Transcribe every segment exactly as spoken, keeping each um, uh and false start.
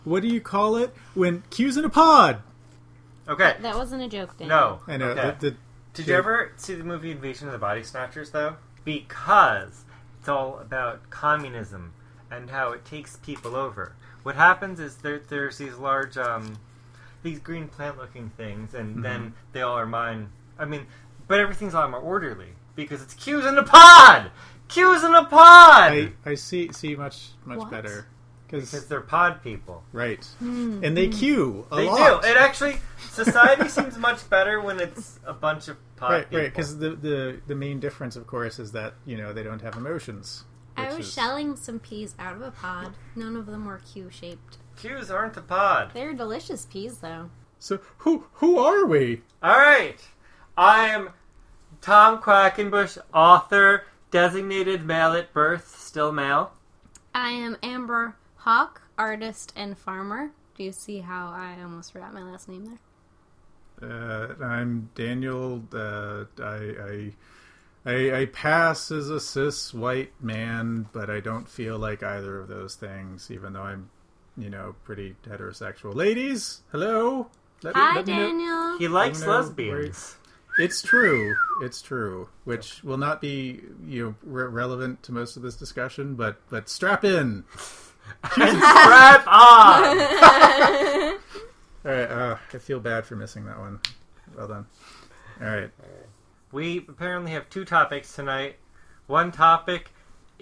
What do you call it when Q's in a pod? Okay. That, that wasn't a joke, Dan. No. I know. Okay. The, the, Did the, you ever see the movie Invasion of the Body Snatchers, though? Because it's all about communism and how it takes people over. What happens is there, there's these large, um, these green plant-looking things, and mm-hmm. then they all are mine. I mean, but everything's a lot more orderly because it's Q's in a pod. Q's in a pod. I, I see see much much what? better because they're pod people, right? Mm. And they queue a they lot. do. It actually society seems much better when it's a bunch of pod right, people. right. Because the, the the main difference, of course, is that you know they don't have emotions. I was is... shelling some peas out of a pod. None of them were Q-shaped. Q's aren't a pod. They're delicious peas, though. So who who are we? All right, I am Tom Quackenbush, author, designated male at birth, still male. I am Amber Hawk, artist and farmer. Do you see how I almost forgot my last name there? Uh, I'm Daniel. Uh, I, I I I pass as a cis white man, but I don't feel like either of those things, even though I'm, you know, pretty heterosexual. Ladies, hello. Let me, Hi, let me know- Daniel. He likes know lesbians. It's true. It's true. Which will not be, you know, re- relevant to most of this discussion, but but strap in. Strap on. All right. Uh, I feel bad for missing that one. Well done. All right. We apparently have two topics tonight. One topic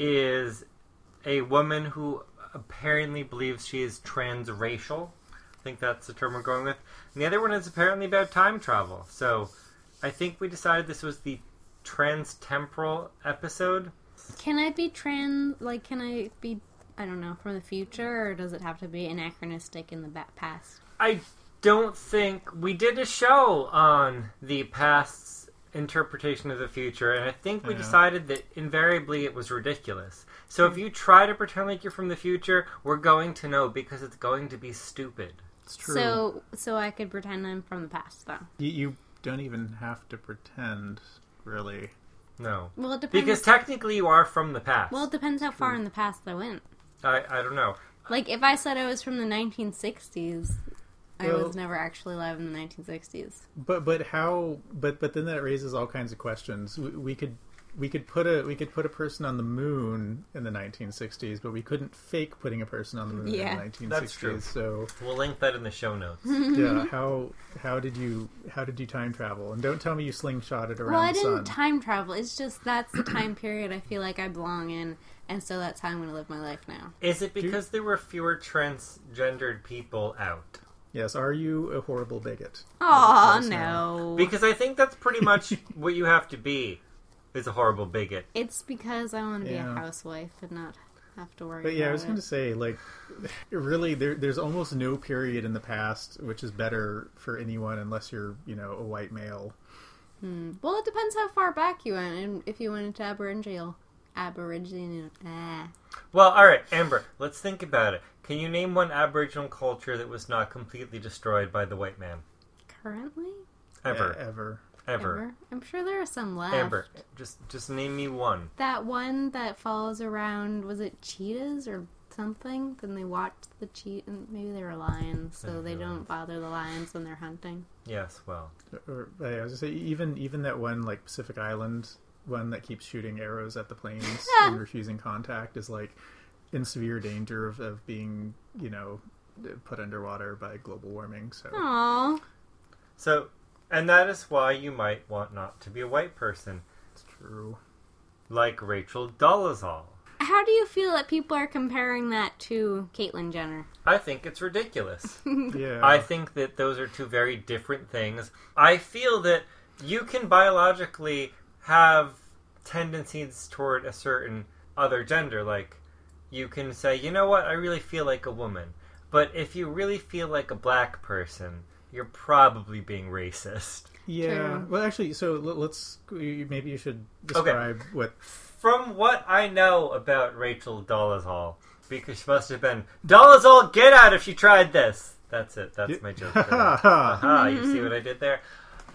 is a woman who apparently believes she is transracial. I think that's the term we're going with. And the other one is apparently about time travel. So I think we decided this was the trans-temporal episode. Can I be trans, like, can I be, I don't know, from the future, or does it have to be anachronistic in the ba- past? I don't think we did a show on the past's interpretation of the future, and I think we Yeah. decided that invariably it was ridiculous. So if you try to pretend like you're from the future, we're going to know because it's going to be stupid. It's true. So, so I could pretend I'm from the past, though. You, you don't even have to pretend, really. No. Well, it depends. Because technically you are from the past. Well, it depends how far in the past I went. I, I don't know. Like, if I said I was from the nineteen sixties, I Well- was never actually alive in the nineteen sixties. But but how? But but then that raises all kinds of questions. We, we could we could put a we could put a person on the moon in the nineteen sixties, but we couldn't fake putting a person on the moon Yeah. in the nineteen That's sixties. true. So We'll link that in the show notes. yeah, how how did you how did you time travel? And don't tell me you slingshotted around Well, I the didn't sun. time travel. It's just that's the time period I feel like I belong in, and so that's how I'm going to live my life now. Is it because there were fewer transgendered people out? Yes, are you a horrible bigot? Aw, Let us know. no. Because I think that's pretty much what you have to be, is a horrible bigot. It's because I want to be Yeah. a housewife and not have to worry But yeah, about I was it. going to say, like, really, there, there's almost no period in the past which is better for anyone unless you're, you know, a white male. Hmm. Well, it depends how far back you went, and if you went into Aboriginal. Aboriginal. Ah. Well, alright, Amber, let's think about it. Can you name one Aboriginal culture that was not completely destroyed by the white man? Currently? Ever. E- ever. Ever. I'm sure there are some left. Amber, just just name me one. That one that follows around, was it cheetahs or something? Then they watch the cheat, and maybe they were lions, so they don't bother the lions when they're hunting. Yes, well. Or, I was going to say, even, even that one, like, Pacific Island one that keeps shooting arrows at the planes and refusing contact is, like, in severe danger of, of being, you know, put underwater by global warming. So, Aww. So, and that is why you might want not to be a white person. it's true. Like Rachel Dolezal. How do you feel that people are comparing that to Caitlyn Jenner? I think it's ridiculous. Yeah. I think that those are two very different things. I feel that you can biologically have tendencies toward a certain other gender. Like, you can say, you know what, I really feel like a woman. But if you really feel like a black person, you're probably being racist. Yeah. True. Well, actually, so l- let's, maybe you should describe what... From what I know about Rachel Dolezal, because she must have been, Dolezal, get out if she tried this! That's it. That's my joke. Aha, you see what I did there?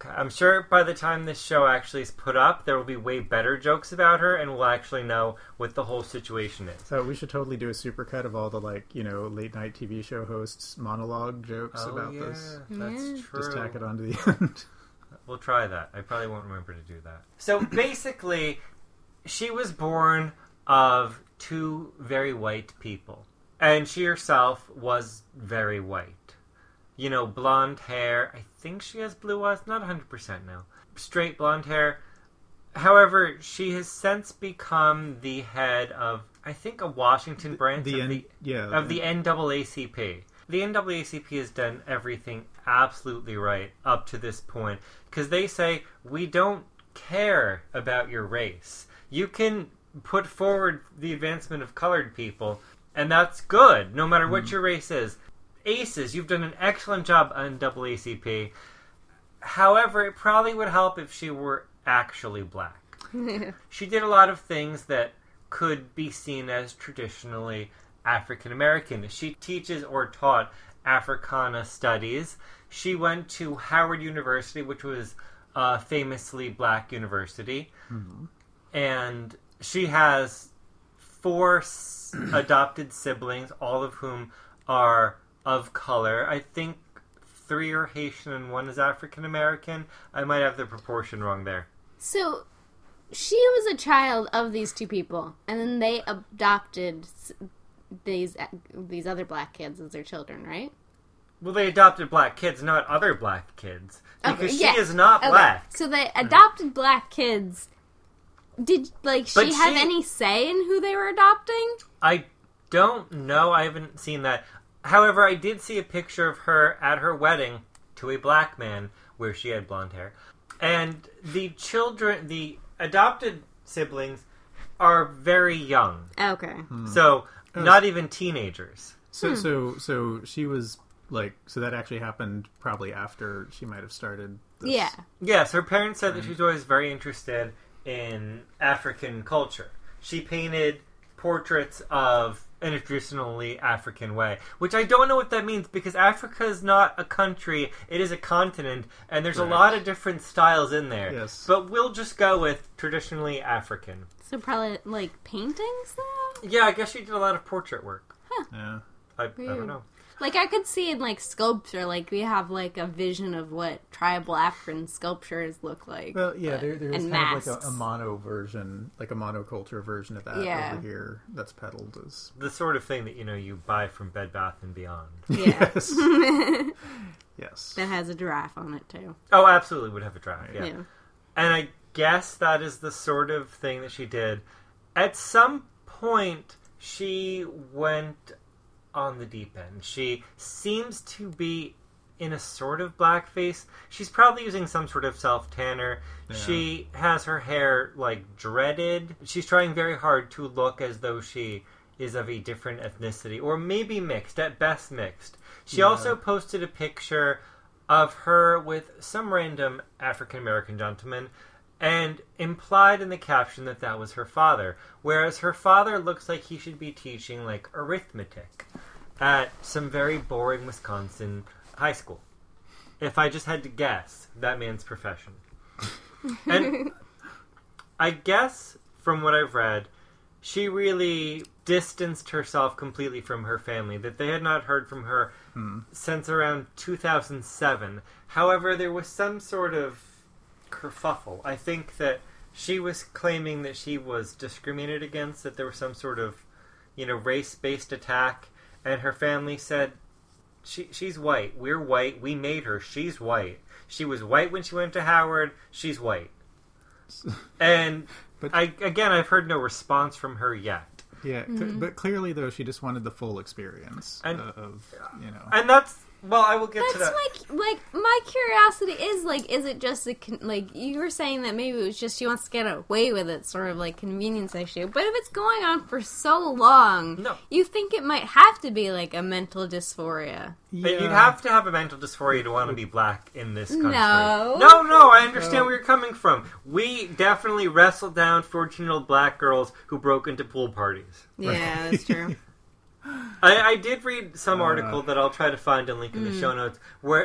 I'm sure by the time this show actually is put up, there will be way better jokes about her, and we'll actually know what the whole situation is. So we should totally do a supercut of all the, like, you know, late night T V show hosts monologue jokes Oh, about yeah, this. that's Yeah. true. Just tack it on to the end. We'll try that. I probably won't remember to do that. So basically, she was born of two very white people. And she herself was very white. You know, blonde hair. I think she has blue eyes. Not one hundred percent now. Straight blonde hair. However, she has since become the head of, I think, a Washington branch the of, N- the, yeah, of the- the N double A C P. The N double A C P has done everything absolutely right up to this point. Because they say, we don't care about your race. You can put forward the advancement of colored people, and that's good, no matter what mm. your race is. Aces, you've done an excellent job on double A C P. However, it probably would help if she were actually black. She did a lot of things that could be seen as traditionally African American. She teaches or taught Africana studies. She went to Howard University, which was a famously black university. Mm-hmm. And she has four s- adopted siblings, all of whom are of color. I think three are Haitian and one is African American. I might have the proportion wrong there. So, she was a child of these two people, and then they adopted these these other black kids as their children, right? Well, they adopted black kids, not other black kids. Because okay, yeah. she is not okay. black. So they adopted black kids. Did, like, she But have she- any say in who they were adopting? I don't know. I haven't seen that. However, I did see a picture of her at her wedding to a black man where she had blonde hair. And the children, the adopted siblings, are very young. Okay. Hmm. So, Oh, not even teenagers. So, Hmm. so, so she was like, so that actually happened probably after she might have started. This. Yeah. Yes, her parents said that she was always very interested in African culture. She painted portraits of in a traditionally African way, which I don't know what that means because Africa is not a country, it is a continent, and there's Right. a lot of different styles in there. Yes. But we'll just go with traditionally African. So probably, like, paintings, though? Yeah, I guess she did a lot of portrait work. Yeah. I, I Weird. don't know. Like, I could see in, like, sculpture, like, we have, like, a vision of what tribal African sculptures look like. Well, yeah, but- there, there's and kind of like masks. a, a mono version, like a monoculture version of that Yeah. over here that's peddled as. The sort of thing that, you know, you buy from Bed Bath and Beyond. Yeah. Yes. Yes. That has a giraffe on it, too. Oh, absolutely would have a draft, yeah. Yeah. And I guess that is the sort of thing that she did. At some point, she went on the deep end. She seems to be in a sort of blackface. She's probably using some sort of self-tanner. Yeah. She has her hair, like, dreaded. She's trying very hard to look as though she is of a different ethnicity, or maybe mixed, at best mixed. She Yeah. also posted a picture of her with some random African-American gentleman and implied in the caption that that was her father, whereas her father looks like he should be teaching, like, arithmetic at some very boring Wisconsin high school. If I just had to guess, that man's profession. And I guess, from what I've read, she really distanced herself completely from her family, that they had not heard from her Hmm. since around two thousand seven. However, there was some sort of kerfuffle. I think that she was claiming that she was discriminated against, that there was some sort of, you know, race-based attack, and her family said, she, she's white, we're white, we made her, she's white. She was white when she went to Howard, she's white. And, But- I again, I've heard no response from her yet. Yeah, cl- but clearly though she just wanted the full experience And- uh, of you know. And that's, well, I will get to That's that. like, like my curiosity is like, is it just a con- like you were saying that maybe it was just she wants to get away with it, sort of like convenience issue. But if it's going on for so long, No. you think it might have to be like a mental dysphoria. But you'd have to have a mental dysphoria to want to be black in this country. No. No, no, I understand where you're coming from. We definitely wrestled down fourteen-year-old black girls who broke into pool parties. Yeah, that's true. I, I did read some Uh. article that I'll try to find and link in the show notes where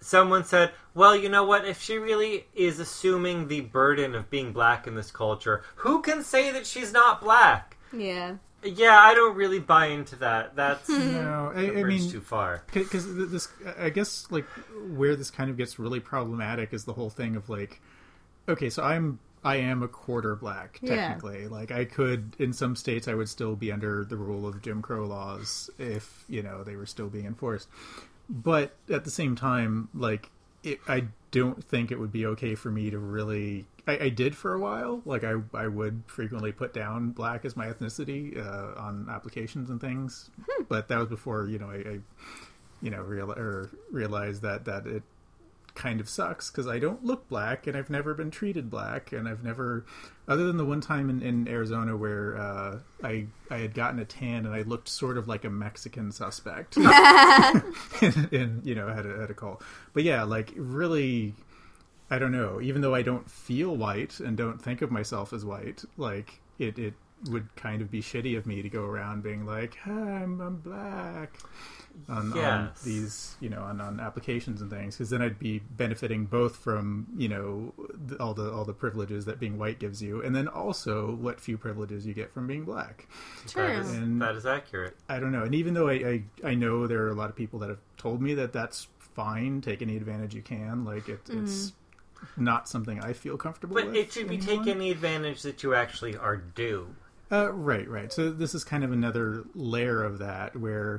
someone said, well, you know what? If she really is assuming the burden of being black in this culture, who can say that she's not black? Yeah. Yeah, I don't really buy into that. That's no, I, a I bridge mean, too far. Because this, I guess, like where this kind of gets really problematic is the whole thing of like, okay, so I'm I am a quarter black technically. Yeah. Like I could, in some states, I would still be under the rule of Jim Crow laws if you know they were still being enforced. But at the same time, like it, I don't think it would be okay for me to really. I, I did for a while. Like I, I would frequently put down black as my ethnicity uh, on applications and things. Hmm. But that was before you know I, I you know real or realized that that it kind of sucks because I don't look black and I've never been treated black and I've never, other than the one time in, in Arizona where uh, I I had gotten a tan and I looked sort of like a Mexican suspect and, and you know had a, had a call. But yeah, like really, I don't know. Even though I don't feel white and don't think of myself as white, like it it would kind of be shitty of me to go around being like, "Hi, I'm, I'm black." On, yes. on these, you know, on, on applications and things, because then I'd be benefiting both from, you know, the, all the all the privileges that being white gives you, and then also what few privileges you get from being black. True. That is, and that is accurate. I don't know, and even though I, I I know there are a lot of people that have told me that that's fine, take any advantage you can, like it, mm. it's not something I feel comfortable but with. But it should be take any advantage that you actually are due. Uh, right, right. So this is kind of another layer of that where.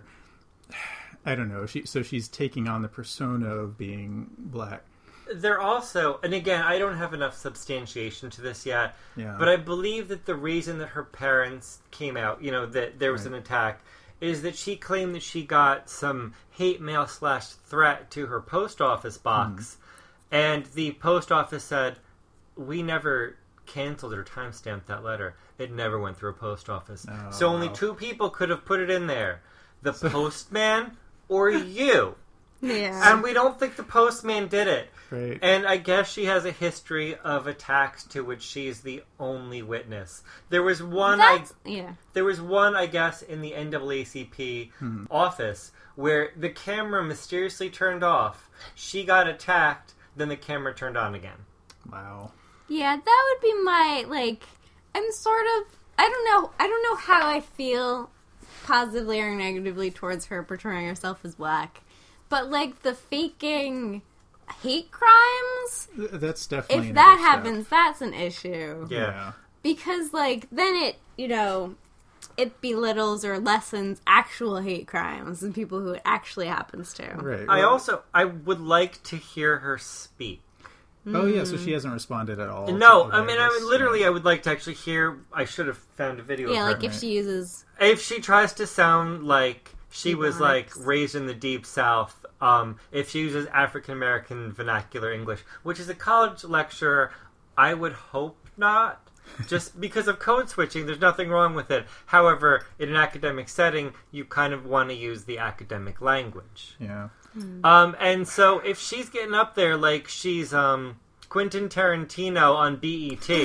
I don't know. She so she's taking on the persona of being black. They're also, and again, I don't have enough substantiation to this yet, yeah. but I believe that the reason that her parents came out, you know, that there was right. an attack, is that she claimed that she got some hate mail slash threat to her post office box, mm. and the post office said, we never canceled or timestamped that letter. It never went through a post office. Oh, so only wow. two people could have put it in there. The postman or you. Yeah. And we don't think the postman did it. Right. And I guess she has a history of attacks to which she's the only witness. There was one That's, I yeah. There was one, I guess, in the N double A C P hmm. office where the camera mysteriously turned off. She got attacked, then the camera turned on again. Wow. Yeah, that would be my like I'm sort of I don't know I don't know how I feel positively or negatively towards her portraying herself as black, but like the faking hate crimes, that's definitely if that happens, that's an issue. Yeah, because like then it you know it belittles or lessens actual hate crimes and people who it actually happens to. Right. I also I would like to hear her speak. Oh yeah, so she hasn't responded at all. No, I mean, I would literally, I would like to actually hear. I should have found a video. Yeah, of her. like if she uses, if she tries to sound like she was Ebonics. like raised in the deep South. Um, if she uses African American vernacular English, which is a college lecturer, I would hope not. Just because of code switching, there's nothing wrong with it. However, in an academic setting, you kind of want to use the academic language. Yeah. Mm. Um, and so if she's getting up there like she's um, Quentin Tarantino on B E T,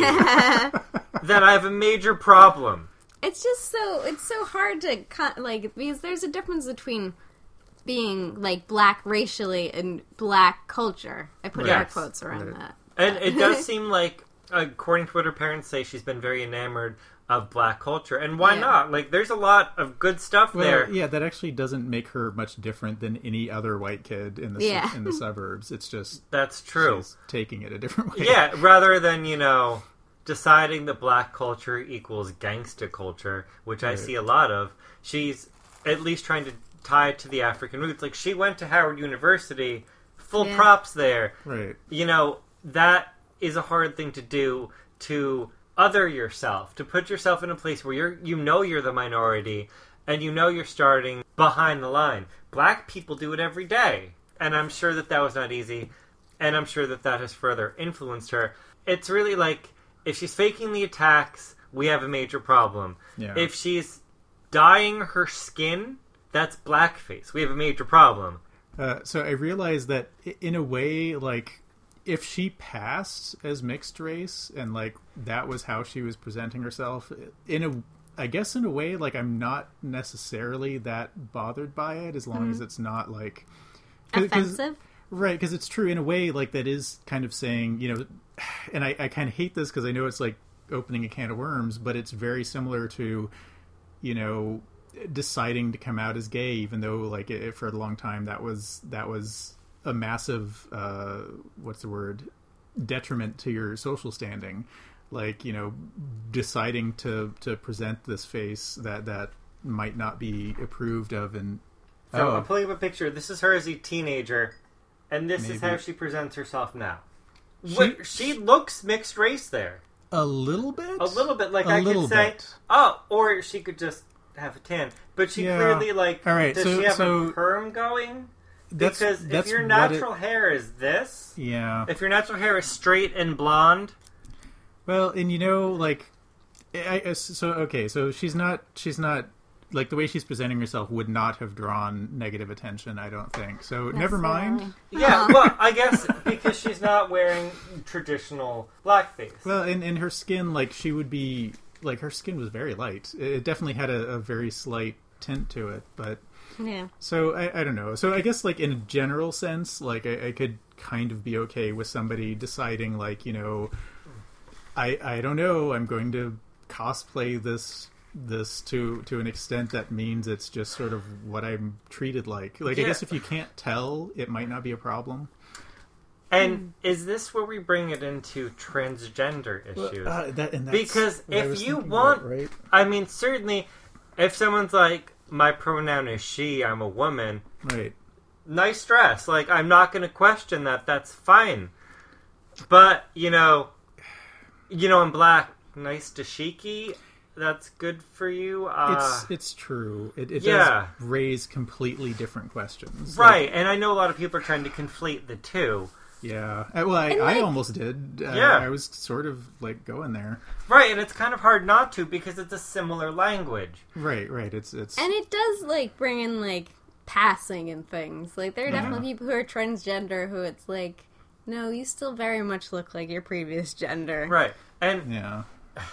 then I have a major problem. It's just so it's so hard to cut, like because there's a difference between being like black racially and black culture. I put Yes. air quotes around Right. that. And it does seem like, according to what her parents say, she's been very enamored of black culture. And why Yeah. not? Like, there's a lot of good stuff Well, there. yeah, that actually doesn't make her much different than any other white kid in the su- Yeah. in the suburbs. It's just That's true. she's taking it a different way. Yeah, rather than, you know, deciding that black culture equals gangsta culture, which I Right. see a lot of, she's at least trying to tie it to the African roots. Like, she went to Howard University, full Yeah. props there. Right. You know, that is a hard thing to do, to other yourself, to put yourself in a place where you're, you know you're the minority, and you know you're starting behind the line. Black people do it every day, and I'm sure that that was not easy, and I'm sure that that has further influenced her. It's really like, if she's faking the attacks, we have a major problem. Yeah. If she's dyeing her skin, that's blackface. We have a major problem. Uh, so I realized that i- in a way, like, if she passed as mixed race and like that was how she was presenting herself, in a, I guess in a way, like I'm not necessarily that bothered by it as long Mm-hmm. as it's not like 'cause- 'cause- Offensive. Right, because it's true in a way, like, that is kind of saying, you know, and I, I kind of hate this because I know it's like opening a can of worms, but it's very similar to, you know, deciding to come out as gay, even though, like, it, for a long time that was that was a massive, uh, what's the word, detriment to your social standing. Like, you know, deciding to, to present this face that, that might not be approved of. And So oh, I'm pulling up a picture. This is her as a teenager, and this Maybe. is how she presents herself now. She- What, she looks mixed race there. a little bit? A little bit. Like, A I little could say, bit. oh, or she could just have a tan. But she Yeah. clearly, like, All right, does so- she have so- a perm going? That's, Because that's if your what natural it- hair is this, Yeah. if your natural hair is straight and blonde, Well, and you know, like, I, I- so okay, so she's not, she's not, like, the way she's presenting herself would not have drawn negative attention, I don't think. So never mind. yeah, Aw. well, I guess because she's not wearing traditional blackface. Well, and, and her skin, like, she would be, like, her skin was very light. It it definitely had a, a very slight tint to it, but Yeah. so I, I don't know. So I guess, like, in a general sense, like, I, I could kind of be okay with somebody deciding, like, you know, I I don't know, I'm going to cosplay this this to to an extent that means it's just sort of what I'm treated like. Like, I Yeah. guess if you can't tell, it might not be a problem. And is this where we bring it into transgender issues? Uh, that, and that's Because what I if was you thinking want- about, right? I mean, certainly, if someone's like, my pronoun is she, I'm a woman, Right. nice dress. Like, I'm not going to question that. That's fine. But, you know, you know, I'm black, nice dashiki, that's good for you. Uh, It's it's true. It, it yeah. does raise completely different questions. right, Like, and I know a lot of people are trying to conflate the two. yeah. Uh, Well, I, And, I like- almost did. Uh, Yeah. I was sort of like going there. Right, and it's kind of hard not to because it's a similar language. Right. Right. It's it's. And it does, like, bring in, like, passing and things. Like, there are Yeah. definitely people who are transgender who it's like, no, you still very much look like your previous gender. Right, and yeah.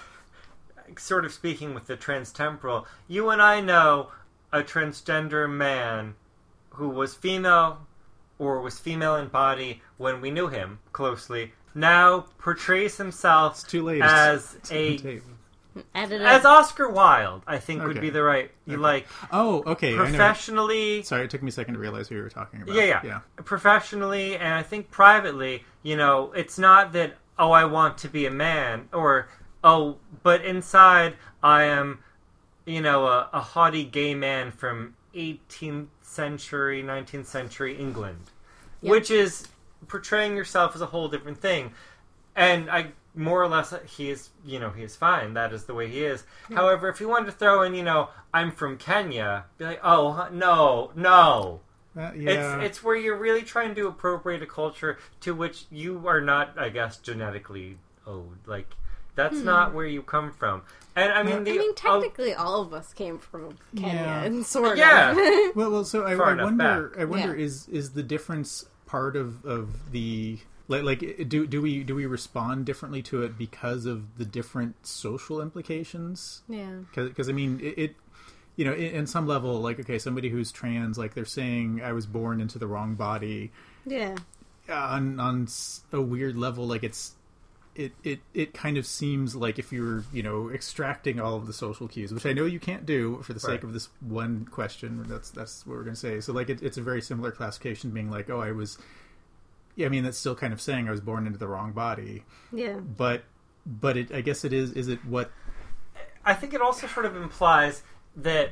sort of speaking with the transtemporal, you and I know a transgender man who was female or was female in body when we knew him closely, now portrays himself It's too late. as It's on a tape. Edit as it. Oscar Wilde, I think would Okay. be the right you Okay. like Oh, okay. I know. professionally. Sorry, it took me a second to realize who you were talking about. Yeah, yeah, Yeah. professionally, and I think privately. You know, it's not that oh I want to be a man or oh, but inside I am, you know, a, a haughty gay man from eighteenth century, nineteenth century England, Yep. which is portraying yourself as a whole different thing. And I more or less he is, you know, he is fine. That is the way he is. However, if you wanted to throw in, you know, I'm from Kenya, be like, oh huh, no, no. Uh, yeah. It's it's where you're really trying to appropriate a culture to which you are not, I guess, genetically owed. Like that's not where you come from. And I mean, Well, the I mean, oh, technically, all of us came from Kenya, Yeah. and sort Yeah. of. Well, well. So I, Far I enough wonder. back. I wonder Yeah. is is the difference part of of the like like do do we do we respond differently to it because of the different social implications? yeah. Because I mean it. it you know, in, in some level, like, okay, somebody who's trans, like, they're saying I was born into the wrong body. Yeah. On on s- a weird level, like, it's it, it it kind of seems like if you're, you know, extracting all of the social cues, which I know you can't do for the sake Right. of this one question. That's that's what we're going to say. So, like, it, it's a very similar classification, being like, oh, I was. Yeah, I mean, that's still kind of saying I was born into the wrong body, Yeah. but but it, I guess it is. Is it what? I think it also sort of implies that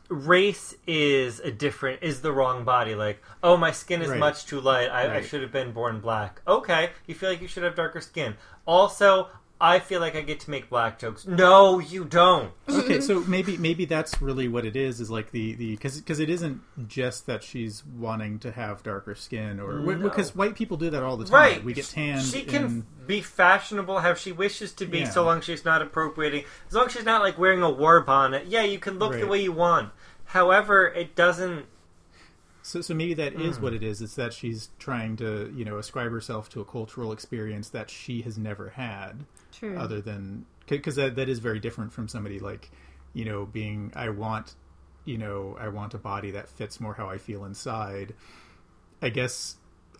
race is a different is the wrong body. Like, oh, my skin is Right. much too light. I, I Right. should have been born black. Okay, you feel like you should have darker skin. Also, I feel like I get to make black jokes. No, you don't. Okay, so maybe maybe that's really what it is. Is like the the because because it isn't just that she's wanting to have darker skin, or No. because white people do that all the time. Right. We get tanned. She can in- be fashionable how she wishes to be, Yeah. so long as she's not appropriating. As long as she's not like wearing a war bonnet. Yeah, you can look the Right. way you want. However, it doesn't. So, so maybe that is Hmm. what it is. It's that she's trying to, you know, ascribe herself to a cultural experience that she has never had, True. other than because that that is very different from somebody like, you know, being I want, you know, I want a body that fits more how I feel inside. I guess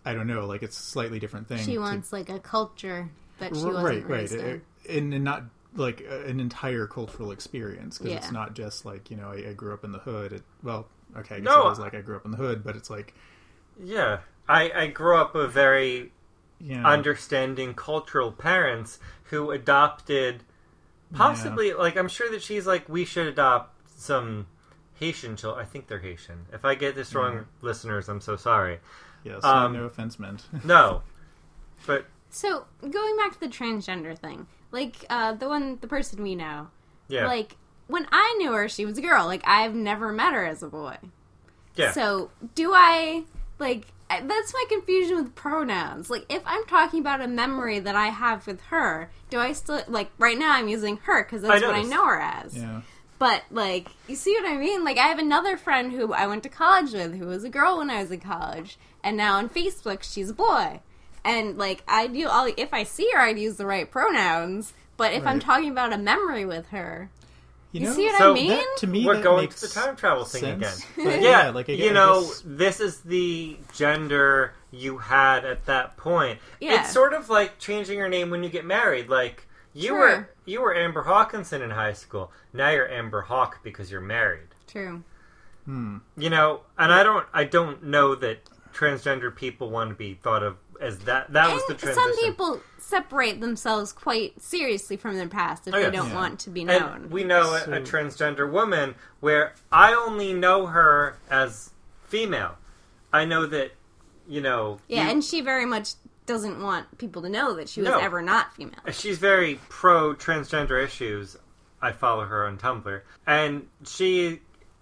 I don't know, like it's a slightly different thing. She to, wants like a culture that she right, wasn't right, raised in. and, and not like an entire cultural experience because Yeah. it's not just like you know I, I grew up in the hood. It, well, okay, I guess No. it is like I grew up in the hood, but it's like Yeah. I, I grew up with very you know, understanding cultural parents who adopted possibly, like, I'm sure that she's like, we should adopt some Haitian children. I think they're Haitian. If I get this wrong, Yeah. listeners, I'm so sorry. yes, um, no offense meant. No. But, So going back to the transgender thing, like uh, the one, the person we know, yeah. like when I knew her, she was a girl. Like I've never met her as a boy. yeah. So do I like? I- That's my confusion with pronouns. Like if I'm talking about a memory that I have with her, do I still like right now? I'm using her because that's I what I noticed. know her as. Yeah, But, like, you see what I mean? Like, I have another friend who I went to college with who was a girl when I was in college, and now on Facebook, she's a boy. And, like, I do all, if I see her, I'd use the right pronouns, but if I'm Right. talking about a memory with her, you, you know, see what So I mean? that, to me, We're that going makes to the time travel thing sense. again. But, yeah, like I, you I know, guess- this is the gender you had at that point. Yeah. It's sort of like changing your name when you get married. Like, you Sure. were you were Amber Hawkinson in high school. Now you're Amber Hawk because you're married. True. hmm. You know, and I don't I don't know that transgender people want to be thought of as that. That was the And transition. some people separate themselves quite seriously from their past if Oh, they yes. don't Yeah. want to be known. And we know a, So- a transgender woman where I only know her as female. I know that, you know... yeah, you- and she very much doesn't want people to know that she was No. ever not female. she's very pro-transgender issues. I follow her on Tumblr. And she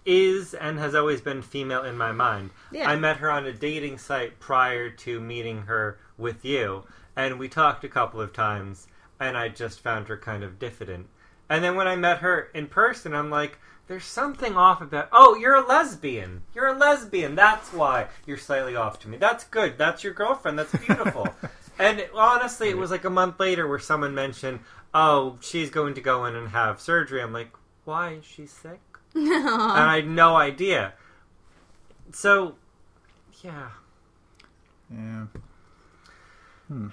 is and has always been female in my mind. Yeah. I met her on a dating site prior to meeting her with you. And we talked a couple of times. And I just found her kind of diffident. And then when I met her in person, I'm like... There's something off about... Oh, you're a lesbian. You're a lesbian. That's why you're slightly off to me. That's good. That's your girlfriend. That's beautiful. And it- honestly, it was like a month later where someone mentioned, oh, she's going to go in and have surgery. I'm like, why? Is she sick? And I had no idea. So, yeah. Yeah. Hmm.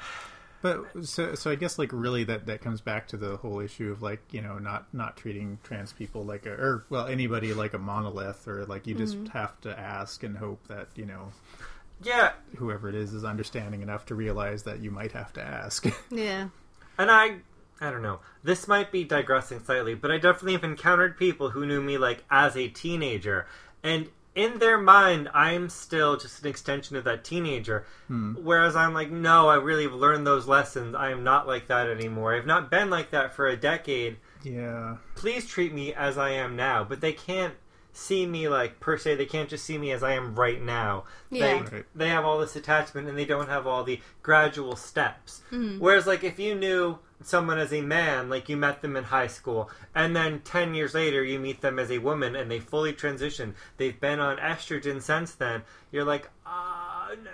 But so so I guess like really that, that comes back to the whole issue of like you know not, not treating trans people like a or well anybody like a monolith or like you just have to ask and hope that you know Yeah. whoever it is is understanding enough to realize that you might have to ask. Yeah. And I, I don't know. This might be digressing slightly, but I definitely have encountered people who knew me like as a teenager, and in their mind, I'm still just an extension of that teenager. Hmm. Whereas I'm like, no, I really have learned those lessons. I am not like that anymore. I've not been like that for a decade. Yeah. Please treat me as I am now. But they can't see me like per se. They can't just see me as I am right now. Yeah. They Right. they have all this attachment and they don't have all the gradual steps. Mhm. Whereas like if you knew someone as a man, like you met them in high school, and then ten years later you meet them as a woman and they fully transition, they've been on estrogen since then, you're like, uh, n-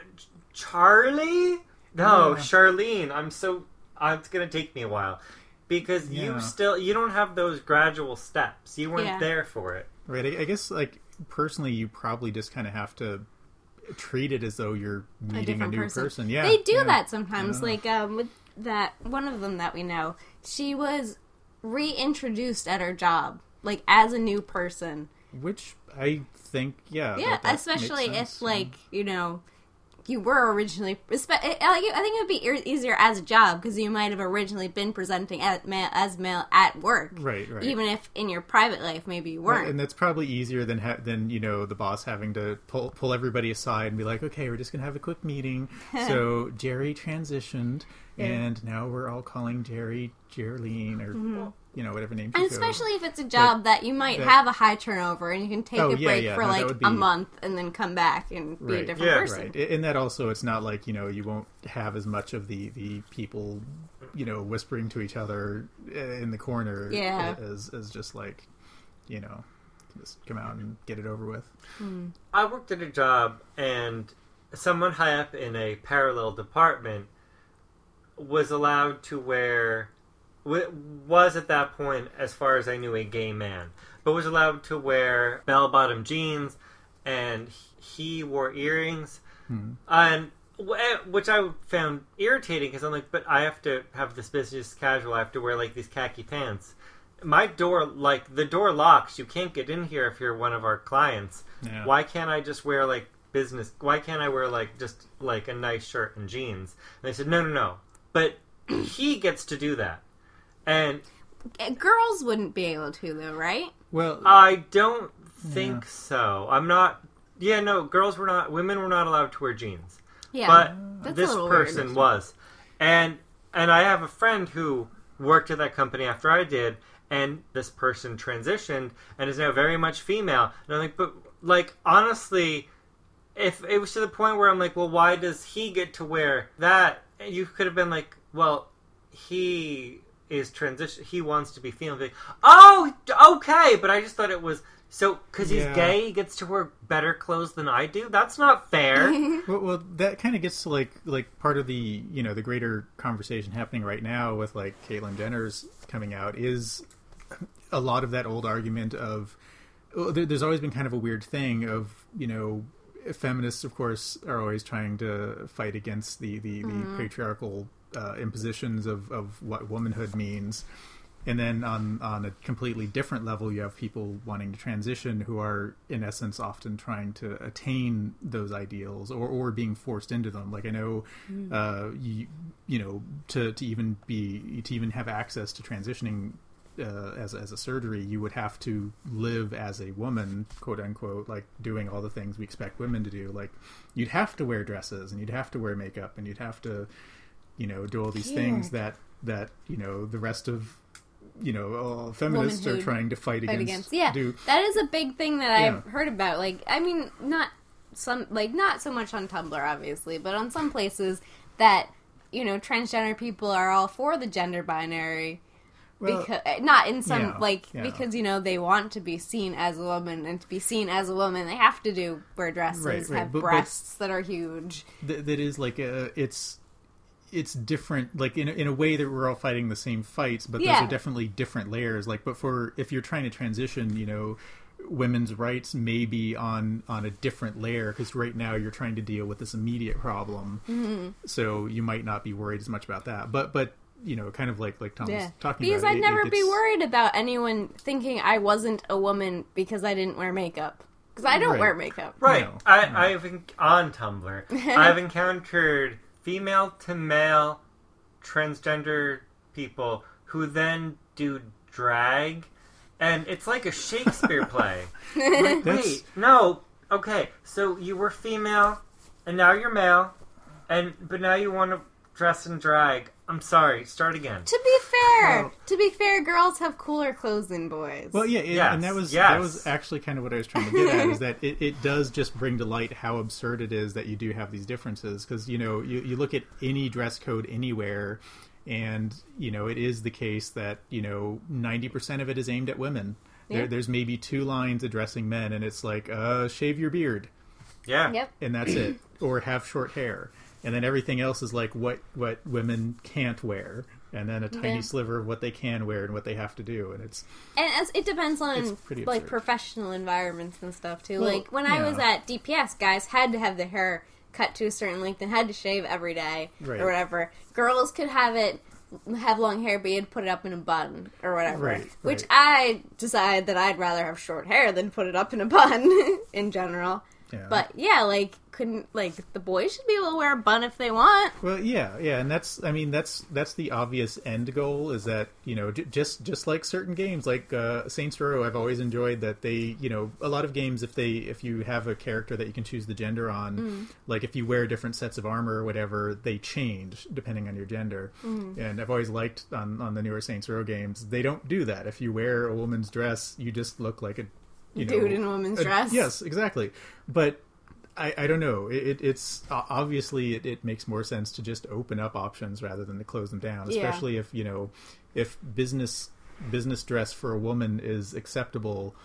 Charlie? No, Yeah. Charlene. I'm so, uh, it's going to take me a while. Because Yeah. you still, you don't have those gradual steps. You weren't Yeah. there for it. Right. I, I guess like personally, you probably just kind of have to treat it as though you're meeting a, different new person. person. Yeah. They do yeah. that sometimes. Yeah. Like um, with that one of them that we know, she was reintroduced at her job, like as a new person. Which I think, yeah. Yeah, that- that especially makes sense. if like you know you were originally. Espe- I I think it would be e- easier as a job because you might have originally been presenting as male, as male at work, Right, right. even if in your private life maybe you Right, weren't. and that's probably easier than ha- than you know the boss having to pull pull everybody aside and be like, okay, we're just gonna have a quick meeting. So Jerry transitioned, Yeah. and now we're all calling Jerry Geraldine or you know whatever name. she And chose. especially if it's a job that you might that- have a high turnover and you can take Oh, a yeah, break yeah, for no, that like would a be- month and then come back and be a Right. different Yeah, person. Right, and that also it's not like you know you won't have as much of the the people you know whispering to each other uh, in the corner Yeah. as as just like you know just come out and get it over with. I worked at a job and someone high up in a parallel department was allowed to wear, w- was at that point, as far as I knew, a gay man, but was allowed to wear bell-bottom jeans, and he wore earrings. Hmm. And which I found irritating because I'm like, but I have to have this business casual. I have to wear like these khaki pants. My door, like the door locks. You can't get in here if you're one of our clients. Yeah. Why can't I just wear like business? Why can't I wear like just like a nice shirt and jeans? And they said, no, no, no. But he gets to do that, and girls wouldn't be able to, though, right? Well, I don't think yeah. so. I'm not. Yeah, no, girls were not. Women were not allowed to wear jeans. Yeah, but that's this a little person weird. was, and and I have a friend who worked at that company after I did, and this person transitioned and is now very much female. And I'm like, but like honestly, if it was to the point where I'm like, well, why does he get to wear that? You could have been like, well, he is transition. He wants to be female. Like, oh, okay, but I just thought it was. So, because he's Yeah. gay, he gets to wear better clothes than I do? That's not fair. well, well, that kind of gets to like like part of the you know the greater conversation happening right now with like Caitlyn Jenner's coming out is a lot of that old argument of well, there, there's always been kind of a weird thing of you know feminists of course are always trying to fight against the the, Mm-hmm. the patriarchal uh, impositions of of what womanhood means. And then on, on a completely different level, you have people wanting to transition who are, in essence, often trying to attain those ideals or, or being forced into them. Like I know, mm. uh, you, you know, to, to even be to even have access to transitioning uh, as as a surgery, you would have to live as a woman, quote unquote, like doing all the things we expect women to do. Like you'd have to wear dresses and you'd have to wear makeup and you'd have to, you know, do all these Weird. things that that you know the rest of you know, uh, feminists Womanhood are trying to fight, Fight against. against. Yeah, do. that is a big thing that Yeah. I've heard about. Like, I mean, not some, like, not so much on Tumblr, obviously, but on some places that, you know, transgender people are all for the gender binary. Well, because not in some yeah, like yeah. because you know they want to be seen as a woman, and to be seen as a woman they have to do wear dresses, Right, right. have But- but- breasts that are huge. Th- that is like a, it's it's different, like in a, in a way that we're all fighting the same fights, but Yeah. those are definitely different layers. Like, but for if you're trying to transition, you know, women's rights may be on on a different layer because right now you're trying to deal with this immediate problem, Mm-hmm. so you might not be worried as much about that. But but you know, kind of like like Tom was Yeah, talking because about, I'd it- never it- be it's- worried about anyone thinking I wasn't a woman because I didn't wear makeup. Because I don't Right. wear makeup. Right. No, I, no. I've en- on Tumblr. I've encountered female to male transgender people who then do drag, and it's like a Shakespeare play. Like, That's- wait, no, okay. So you were female, and now you're male, and but now you want to dress in drag. I'm sorry. Start again. To be fair, Well- to be fair, girls have cooler clothes than boys. Well, yeah, it, Yes, and that was yes. that was actually kind of what I was trying to get at is that it, it does just bring to light how absurd it is that you do have these differences because you know you, you look at any dress code anywhere, and you know it is the case that you know ninety percent of it is aimed at women. Yeah. There, there's maybe two lines addressing men, and it's like uh, shave your beard, Yeah. Yep. and that's it, or have short hair. And then everything else is like what, what women can't wear, and then a tiny Yeah. sliver of what they can wear and what they have to do, and it's And as, it depends on It's pretty like absurd. professional environments and stuff too. Well, like when I was yeah. at D P S, guys had to have their hair cut to a certain length and had to shave every day Right. or whatever. Girls could have it have long hair, but you'd put it up in a bun or whatever. Right, Which right. I decided that I'd rather have short hair than put it up in a bun in general. yeah. But yeah, like couldn't like the boys should be able to wear a bun if they want. Well, yeah, yeah, and that's, I mean, that's that's the obvious end goal is that, you know, j- just just like certain games, like uh, Saints Row, I've always enjoyed that they, you know, a lot of games, if they, if you have a character that you can choose the gender on, Mm. like if you wear different sets of armor or whatever, they change depending on your gender. Mm. And I've always liked on, on the newer Saints Row games, they don't do that. If you wear a woman's dress, you just look like a, you know, Dude in a woman's a- dress. Yes, exactly. But I, I don't know. It, it, it's uh, obviously it, it makes more sense to just open up options rather than to close them down. Yeah. Especially if you know if business business dress for a woman is acceptable,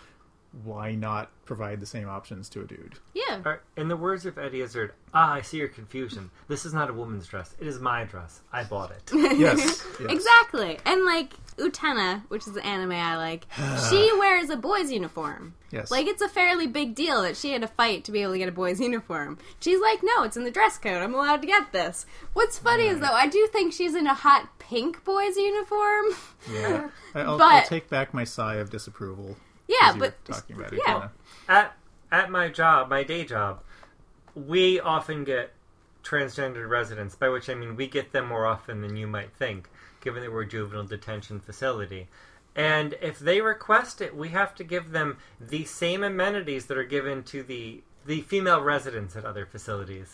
why not provide the same options to a dude? Yeah. All right, in the words of Eddie Izzard, ah, I see your confusion. This is not a woman's dress. It is my dress. I bought it. Yes, yes. Exactly. And like Utena, which is the anime I like, she wears a boy's uniform. Yes. Like, it's a fairly big deal that she had to fight to be able to get a boy's uniform. She's like, no, it's in the dress code. I'm allowed to get this. What's funny is, though, I do think she's in a hot pink boy's uniform. Yeah. I'll, But- I'll take back my sigh of disapproval. Yeah, as you but... were talking about yeah. Utena. At at my job, my day job, we often get transgendered residents, by which I mean we get them more often than you might think, given that we're a juvenile detention facility. And if they request it, we have to give them the same amenities that are given to the the female residents at other facilities.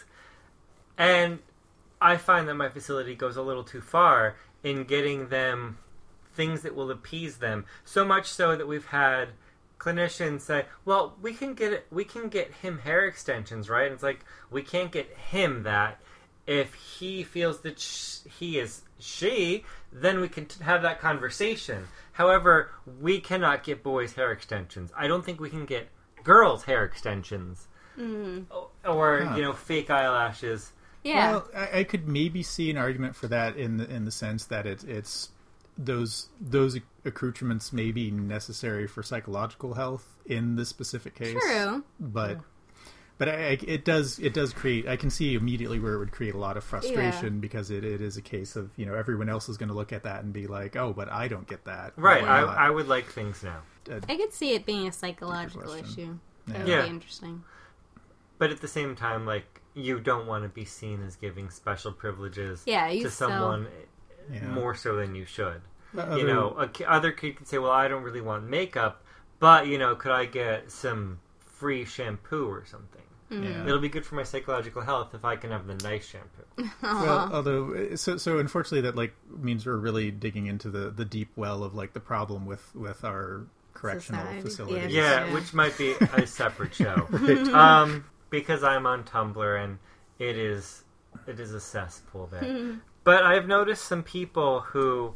And I find that my facility goes a little too far in getting them things that will appease them. So much so that we've had clinicians say, "Well, we can get it, we can get him hair extensions, right?" And it's like, we can't get him that. If he feels that sh- he is she, then we can t- have that conversation. However, we cannot get boys' hair extensions. I don't think we can get girls' hair extensions. Mm. O- Or, Huh. you know, fake eyelashes. Yeah. Well, I, I could maybe see an argument for that in the in the sense that it, it's those those accoutrements may be necessary for psychological health in this specific case. True. But but I, I, it does it does create. I can see immediately where it would create a lot of frustration Yeah. because it, it is a case of, you know, everyone else is going to look at that and be like, oh, but I don't get that. Right, Why I, not? I would like things now. I could see it being a psychological question. issue. Yeah. That would Yeah. be interesting. But at the same time, like, you don't want to be seen as giving special privileges Yeah, you to still... someone Yeah. more so than you should. Other- You know, a ki- other kid could say, well, I don't really want makeup, but, you know, could I get some free shampoo or something? Yeah. It'll be good for my psychological health if I can have the nice shampoo. Well, although, so so unfortunately, that like means we're really digging into the, the deep well of like the problem with, with our correctional Society, facilities. Yeah, Yeah. which might be a separate show. Um, because I'm on Tumblr and it is it is a cesspool there. But I've noticed some people who,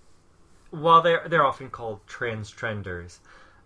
while they're they're often called trans-trenders,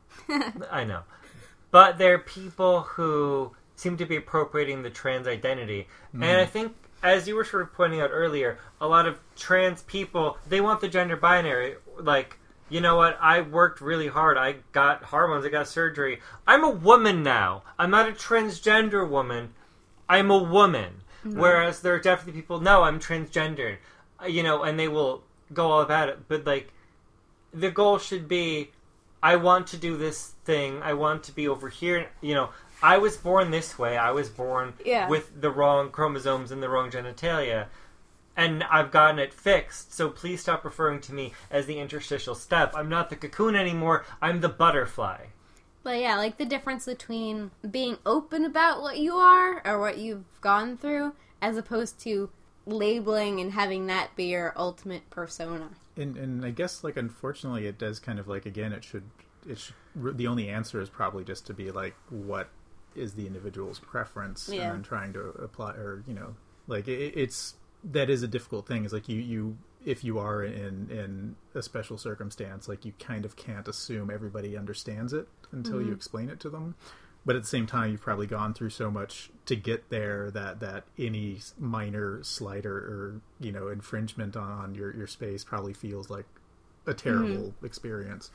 I know, but they're people who seem to be appropriating the trans identity. And I think, as you were sort of pointing out earlier, a lot of trans people, they want the gender binary. Like, you know what, I worked really hard. I got hormones, I got surgery. I'm a woman now. I'm not a transgender woman. I'm a woman. Whereas there are definitely people, no, I'm transgendered. Uh, You know, and they will go all about it. But, like, the goal should be, I want to do this thing. I want to be over here. You know, I was born this way. I was born Yeah. with the wrong chromosomes and the wrong genitalia. And I've gotten it fixed. So please stop referring to me as the interstitial step. I'm not the cocoon anymore. I'm the butterfly. But yeah, like the difference between being open about what you are or what you've gone through as opposed to labeling and having that be your ultimate persona. And and I guess like unfortunately it does kind of like, again, it should it should, the only answer is probably just to be like, what is the individual's preference, Yeah. and then trying to apply, or you know, like it, it's that is a difficult thing. Is like you you if you are in in a special circumstance, like you kind of can't assume everybody understands it until you explain it to them. But at the same time, you've probably gone through so much to get there that, that any minor slight or, or you know infringement on your, your space probably feels like a terrible experience.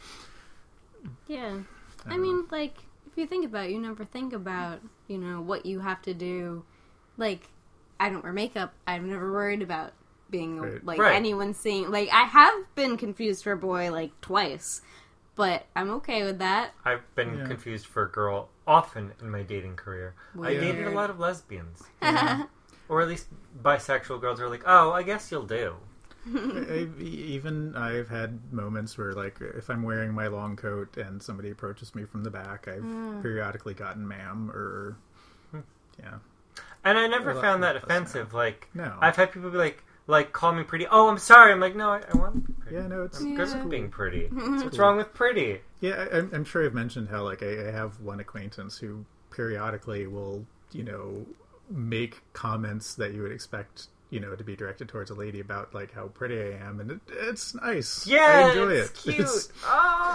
Yeah. I, I don't mean, like, if you think about it, you never think about, you know, what you have to do. Like, I don't wear makeup. I've never worried about being, Right. like, Right. anyone seeing... Like, I have been confused for a boy, like, twice. But I'm okay with that. I've been Yeah. confused for a girl often in my dating career. I Weird. dated a lot of lesbians. Or at least bisexual girls are like, oh, I guess you'll do. I've, even I've had moments where, like, if I'm wearing my long coat and somebody approaches me from the back, I've periodically gotten ma'am or yeah. And I never Well, found that that's offensive. Like, No. I've had people be like, like, call me pretty. Oh, I'm sorry. I'm like, no, I, I want to be pretty. Yeah, no, it's I'm good Yeah. with being pretty. What's wrong with pretty? Yeah, I, I'm I'm sure I've mentioned how like I, I have one acquaintance who periodically will, you know, make comments that you would expect, you know, to be directed towards a lady about like how pretty I am, and it, it's nice. Yeah, I enjoy it's it. cute. It's- Oh.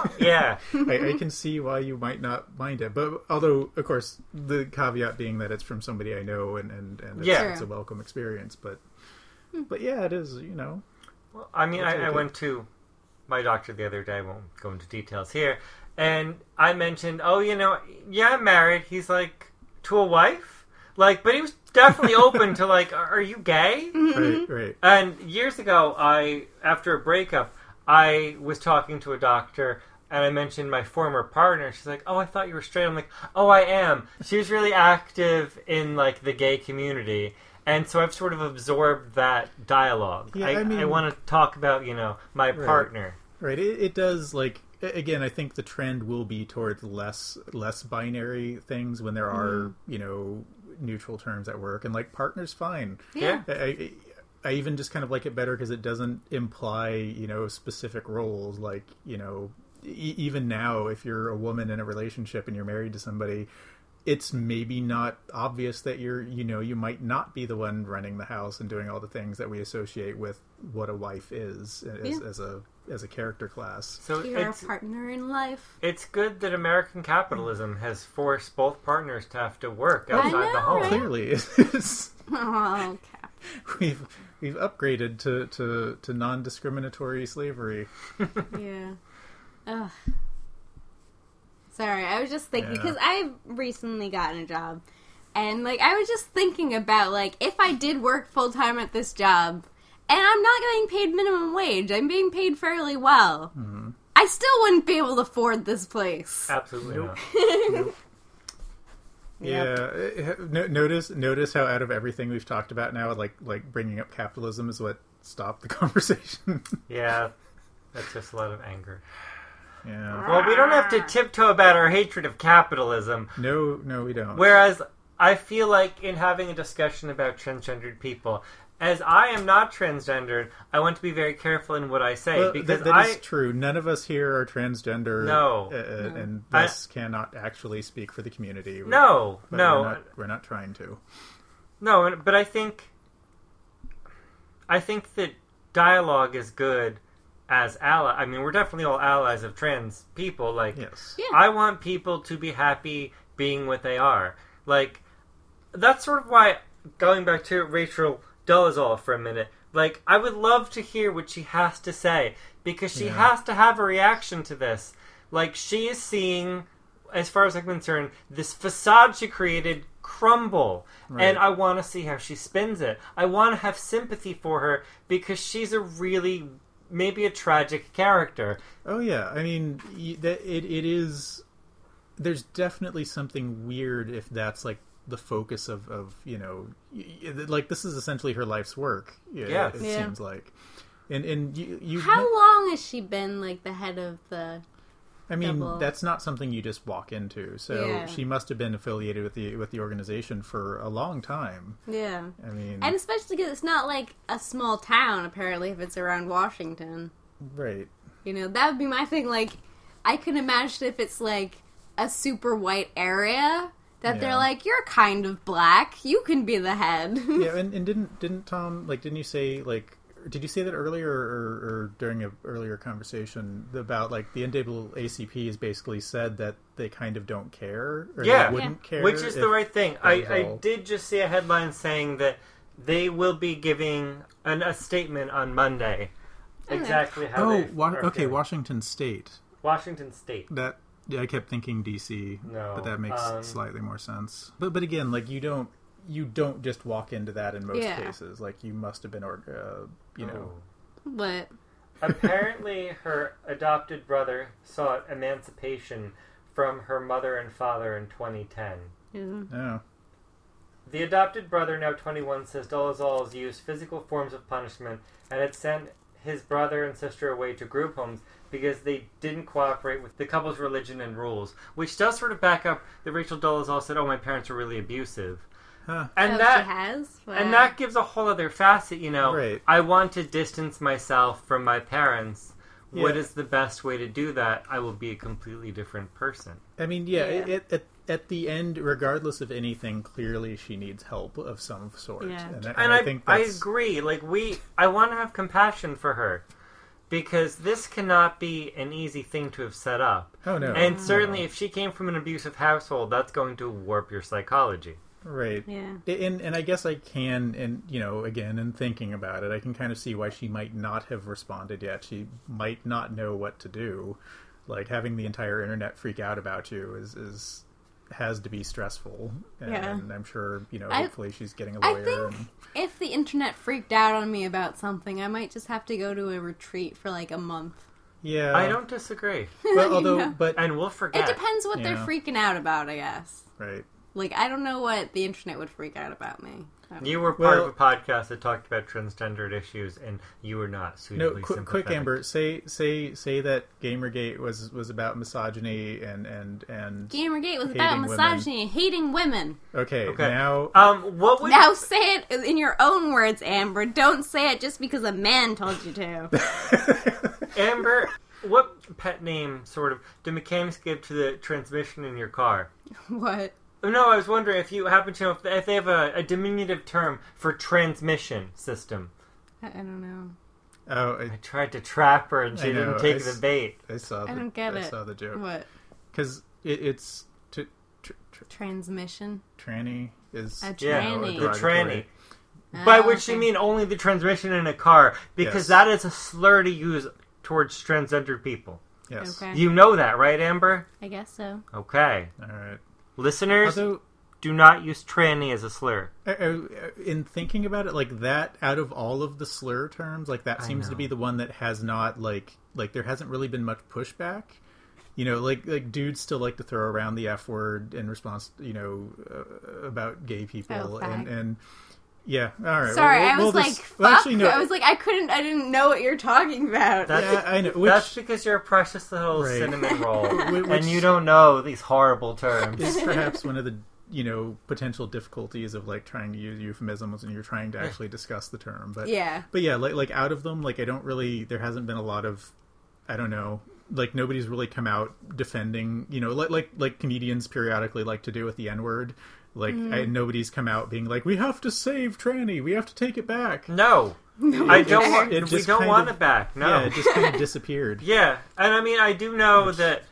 Yeah. I, I can see why you might not mind it, but although, of course, the caveat being that it's from somebody I know and and, and it's, Yeah. it's a welcome experience. But but yeah, it is. You know, Well, I mean, I'll I, take I it. went to my doctor the other day. I won't go into details here. And I mentioned, oh, you know, yeah, I'm married. He's like, to a wife? Like, but he was definitely open to, like, are you gay? right, right. And years ago, I, after a breakup, I was talking to a doctor, and I mentioned my former partner. She's like, oh, I thought you were straight. I'm like, oh, I am. She was really active in, like, the gay community. And so I've sort of absorbed that dialogue. Yeah, I, I mean- I want to talk about, you know, my Right. partner. Right. It, it does, like, a- again, I think the trend will be towards less less binary things when there are, you know, neutral terms at work. And, like, partner's fine. Yeah. I, I, I even just kind of like it better because it doesn't imply, you know, specific roles. Like, you know, e- even now, if you're a woman in a relationship and you're married to somebody, it's maybe not obvious that you're, you know, you might not be the one running the house and doing all the things that we associate with what a wife is as, Yeah. as a as a character class. So You're it's, a partner in life. it's good that American capitalism has forced both partners to have to work I outside know, the home. right? Clearly, it's, Oh, Cap. we've we've upgraded to, to, to non-discriminatory slavery. Yeah. Ugh. Sorry, I was just thinking Yeah. because I've recently gotten a job, and like I was just thinking about like if I did work full time at this job, and I'm not getting paid minimum wage, I'm being paid fairly well. Mm-hmm. I still wouldn't be able to afford this place. Absolutely Nope. not. Yeah, uh, no, notice notice how out of everything we've talked about now, like like bringing up capitalism is what stopped the conversation. Yeah, that's just a lot of anger. Yeah, Well, we don't have to tiptoe about our hatred of capitalism. no, no, we don't. Whereas I feel like in having a discussion about transgendered people, as I am not transgendered, I want to be very careful in what I say Well, because that, that I is true. None of us here are transgender. No. uh, uh, No. and I- thus cannot actually speak for the community. no But no we're not, we're not trying to. no. and- But I think I think that dialogue is good as ally. I mean, we're definitely all allies of trans people. Like, Yes. Yeah. I want people to be happy being what they are. Like, that's sort of why, going back to Rachel Dolezal for a minute, like, I would love to hear what she has to say, because she Yeah. has to have a reaction to this. Like, she is seeing, as far as I'm concerned, this facade she created crumble. Right. And I want to see how she spins it. I want to have sympathy for her, because she's a really, maybe a tragic character. Oh yeah. I mean, y- that it it is. There's definitely something weird if that's like the focus of, of you know, y- y- like this is essentially her life's work. Yeah, Yeah. it Yeah. seems like. And and you, you How long has she been like the head of the? I mean, double- that's not something you just walk into. So Yeah. she must have been affiliated with the with the organization for a long time. Yeah, I mean, and especially because it's not like a small town. Apparently, if it's around Washington. right. You know, that would be my thing. Like, I can imagine if it's like a super white area that Yeah. they're like, you're kind of black, you can be the head. Yeah, and, and didn't didn't Tom like didn't you say like did you say that earlier or, or during a earlier conversation about like the N double A C P has basically said that they kind of don't care or Yeah. they wouldn't Yeah. care, Which is the if- right thing. I, was I all- did just see a headline saying that they will be giving an, a statement on Monday. Okay. Exactly how Oh, they wa- are okay, feeling. Washington State. Washington State. That yeah, I kept thinking D C, No, but that makes um, slightly more sense. But but again, like you don't you don't just walk into that in most Yeah. cases. Like you must have been, or uh, you know, But Apparently, her adopted brother sought emancipation from her mother and father in twenty ten. mm, oh, The adopted brother, now twenty-one, says Dolezal has used physical forms of punishment and had sent his brother and sister away to group homes because they didn't cooperate with the couple's religion and rules, which does sort of back up that Rachel Dolezal said, oh, my parents were really abusive. huh. And oh, that she has. Wow. and that gives a whole other facet, you know. Right. I want to distance myself from my parents. What Yeah. is the best way to do that? I will be a completely different person. I mean, yeah, Yeah. It, it, at at the end, regardless of anything, clearly she needs help of some sort. Yeah. And, I- And I, think I that's, agree. Like we, I want to have compassion for her because this cannot be an easy thing to have set up. Oh, no. And certainly No. if she came from an abusive household, that's going to warp your psychology. Right. Yeah. And and I guess I can, and you know, again, in thinking about it, I can kind of see why she might not have responded yet. She might not know what to do. Like, having the entire internet freak out about you is, is has to be stressful. And, Yeah. and I'm sure, you know, I- hopefully she's getting a I lawyer. think and, if the internet freaked out on me about something, I might just have to go to a retreat for like a month. yeah. I don't disagree. Well, although, Yeah. but And we'll forget. It depends what they're Yeah. freaking out about, I guess. right. Like, I don't know what the internet would freak out about me. I don't You know. were part Well- of a podcast that talked about transgendered issues, and you were not No, suitably quick, sympathetic. quick, Amber. Say, say, say that Gamergate was was about misogyny and and and. Gamergate was hating about women. misogyny and hating women. Okay, Okay. now. Um, what would... Now say it in your own words, Amber. Don't say it just because a man told you to. Amber, what pet name, sort of, do mechanics give to the transmission in your car? What? No, I was wondering if you happen to know if, if they have a, a diminutive term for transmission system. I, I don't know. oh, I I, tried to trap her and she I know, didn't take I the s- bait. I saw. The, I don't get I it. saw the joke. What? Because it, it's t- tr- tr- Transmission? tranny is A Yeah, tranny. the derogatory. tranny. By Oh, which you okay. mean only the transmission in a car, because Yes. that is a slur to use towards transgendered people. Yes. Okay. You know that, right, Amber? I guess so. Okay. All right. Listeners, Although, do not use tranny as a slur. uh, uh, in thinking about it, like that, out of all of the slur terms, like that I seems to know. be the one that has not like like there hasn't really been much pushback. You know, like like dudes still like to throw around the F word in response, you know, uh, about gay people, Oh, and fag. and yeah. All right. Sorry, well, I was well, like, this- fuck. well, actually, no. I was like, I couldn't, I didn't know what you're talking about. That's, Yeah, I know. Which that's because you're a precious little Right. cinnamon roll, Which- and you don't know these horrible terms. is perhaps one of the you know potential difficulties of like trying to use euphemisms when you're trying to actually discuss the term. But Yeah. but yeah, like like out of them, like I don't really. There hasn't been a lot of, I don't know. Like nobody's really come out defending. You know, like like like comedians periodically like to do with the N word. Like Mm-hmm. I, nobody's come out being like, we have to save tranny. We have to take it back. No, I don't want. It We just don't kind want of- it back. No. Yeah, it just kind of disappeared. Yeah, and I mean, I do know that,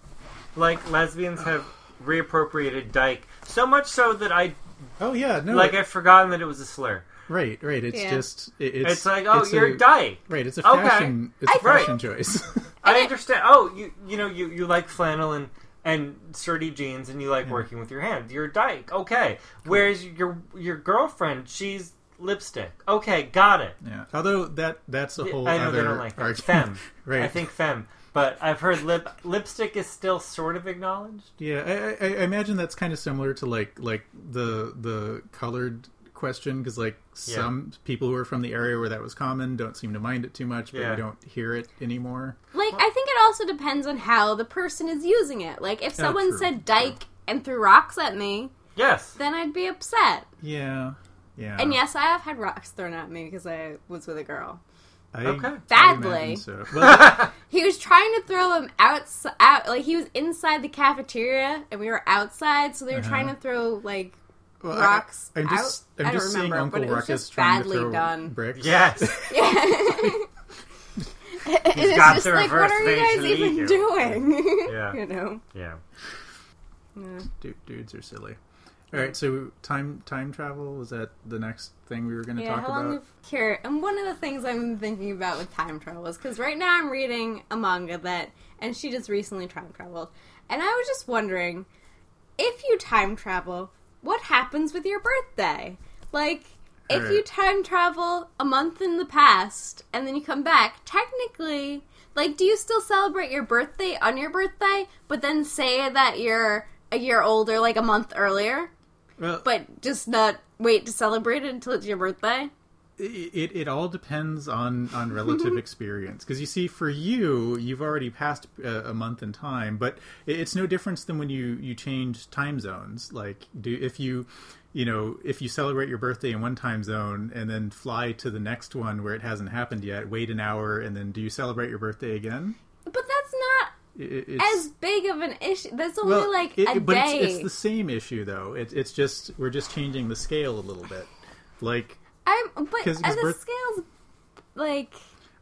like, lesbians have reappropriated dyke so much so that I, Oh yeah, no. like, I've forgotten that it was a slur. right, right. It's Yeah. just it, it's It's, like, oh, it's you're a, dyke. right. It's a Okay. fashion. It's a Right. fashion choice. I understand. Oh, you you know you, you like flannel and and sturdy jeans and you like Yeah. working with your hands. You're dyke. Okay. Whereas your your girlfriend, she's lipstick. Okay, got it. Yeah. Although that that's a whole I know other they don't like that. argument. Femme. Right. I think femme. But I've heard lip lipstick is still sort of acknowledged. Yeah, I, I, I imagine that's kind of similar to like like the the colored question because like Yeah. some people who are from the area where that was common don't seem to mind it too much, but Yeah. we don't hear it anymore. Like, I think it also depends on how the person is using it. Like, if Yeah, someone true, said dyke and threw rocks at me, Yes. then I'd be upset. Yeah, yeah. And yes, I have had rocks thrown at me because I was with a girl. I, Okay. I Badly. imagine So. Well, He was trying to throw them outs out, like he was inside the cafeteria and we were outside, so they were Uh-huh. trying to throw like well, I- rocks I'm just out. I'm I don't just seeing remember, Uncle but it was Ruckus just trying badly to throw done. bricks. Yes. Yeah. it's got just the like, what reverse are you guys facial even E Q. doing? Yeah. You know. Yeah. Yeah. Dude, dudes are silly. All right, so time time travel was that the next thing we were going to Yeah, talk how long about? have here? And one of the things I've been thinking about with time travel is because right now I'm reading a manga that, and she just recently time traveled, and I was just wondering, if you time travel, what happens with your birthday? Like, if Alright. you time travel a month in the past and then you come back, technically, like, do you still celebrate your birthday on your birthday, but then say that you're a year older, like a month earlier? Well, But just not wait to celebrate it until it's your birthday? It, it it all depends on on relative experience because you see, for you, you've already passed a, a month in time, but it, it's no difference than when you you change time zones. Like, do if you you know if you celebrate your birthday in one time zone and then fly to the next one where it hasn't happened yet, wait an hour, and then do you celebrate your birthday again? But that's not It, it's, as big of an issue. That's only well, like it- a but day. It's, it's the same issue though. It, it's just we're just changing the scale a little bit. Like. I'm, but 'cause- 'cause the birth- scale's like Well,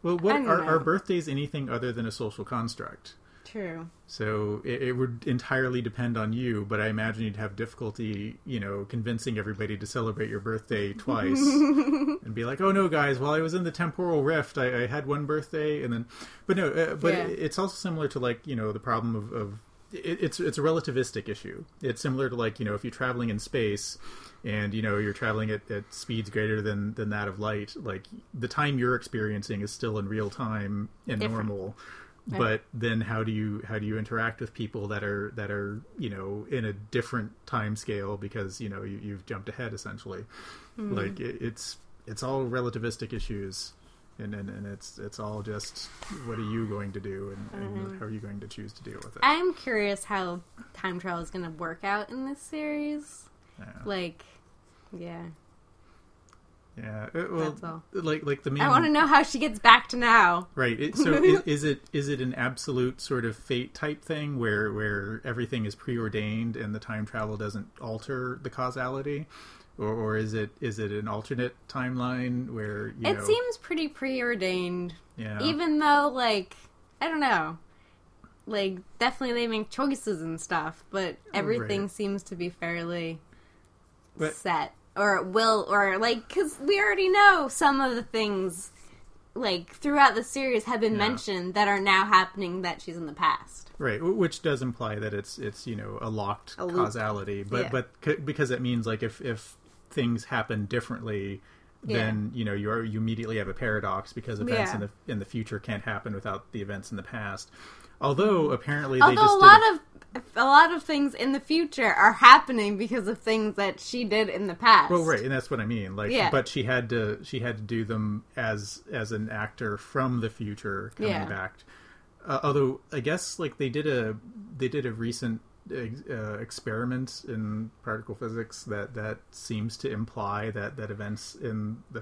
Well, what I don't are, know. are birthdays anything other than a social construct? True. So it, it would entirely depend on you, but I imagine you'd have difficulty, you know, convincing everybody to celebrate your birthday twice and be like, "Oh no, guys! While I was in the temporal rift, I, I had one birthday," and then, but no, uh, but Yeah. it, it's also similar to like you know the problem of, of it, it's it's a relativistic issue. It's similar to like you know if you're traveling in space and you know you're traveling at, at speeds greater than than that of light, like the time you're experiencing is still in real time and Different. normal. Right. But then how do you how do you interact with people that are that are you know in a different time scale because you know you, you've jumped ahead essentially. Mm. Like it, it's it's all relativistic issues, and, and and it's it's all just what are you going to do and, and Mhm. how are you going to choose to deal with it? I'm curious how time travel is going to work out in this series. Yeah, Like, yeah, yeah. Uh, well, that's all. like like the main I want to know how she gets back to now. right. It, so is, is it is it an absolute sort of fate type thing where where everything is preordained and the time travel doesn't alter the causality, or, or is it is it an alternate timeline where you It know seems pretty preordained, yeah even though, like, I don't know. Like, definitely they make choices and stuff, but everything Right. seems to be fairly But- set. Or will, or, like, because we already know some of the things, like, throughout the series have been Yeah. mentioned that are now happening that she's in the past. right, w- which does imply that it's it's you know a locked A loop. causality, but Yeah. but c- because it means like if if things happen differently. Then you know you are you immediately have a paradox because events Yeah. in the in the future can't happen without the events in the past. Although apparently they Although just a did lot of a lot of things in the future are happening because of things that she did in the past. well, right, and that's what I mean. Like, Yeah. but she had to she had to do them as as an actor from the future coming Yeah. back. Uh, although I guess like they did a they did a recent uh, experiment in particle physics that that seems to imply that that events in the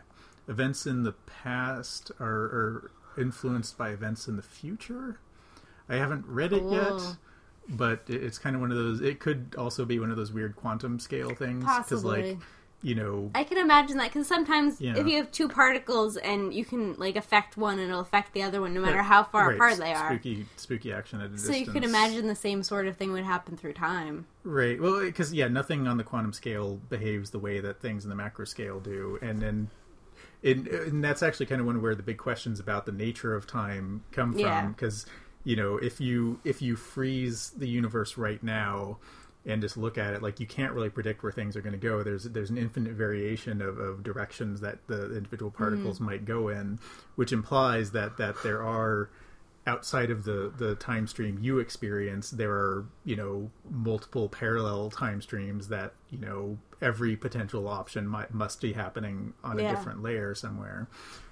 events in the past are, are influenced by events in the future. I haven't read it Cool. yet, but it- it's kind of one of those. It could also be one of those weird quantum scale things Possibly. like you know, I can imagine that because sometimes Yeah. if you have two particles and you can like affect one and it'll affect the other one no matter right, how far right, apart they are. Spooky, spooky action at a So distance. you could imagine the same sort of thing would happen through time. Right. Well, because yeah, nothing on the quantum scale behaves the way that things in the macro scale do, and and it, and that's actually kind of one where the big questions about the nature of time come from. Yeah. Because you know, if you if you freeze the universe right now and just look at it, like you can't really predict where things are going to go. There's there's an infinite variation of, of directions that the individual particles Mm-hmm. might go in, which implies that that there are. Outside of the, the time stream you experience, there are, you know, multiple parallel time streams that, you know, every potential option might, must be happening on Yeah. a different layer somewhere.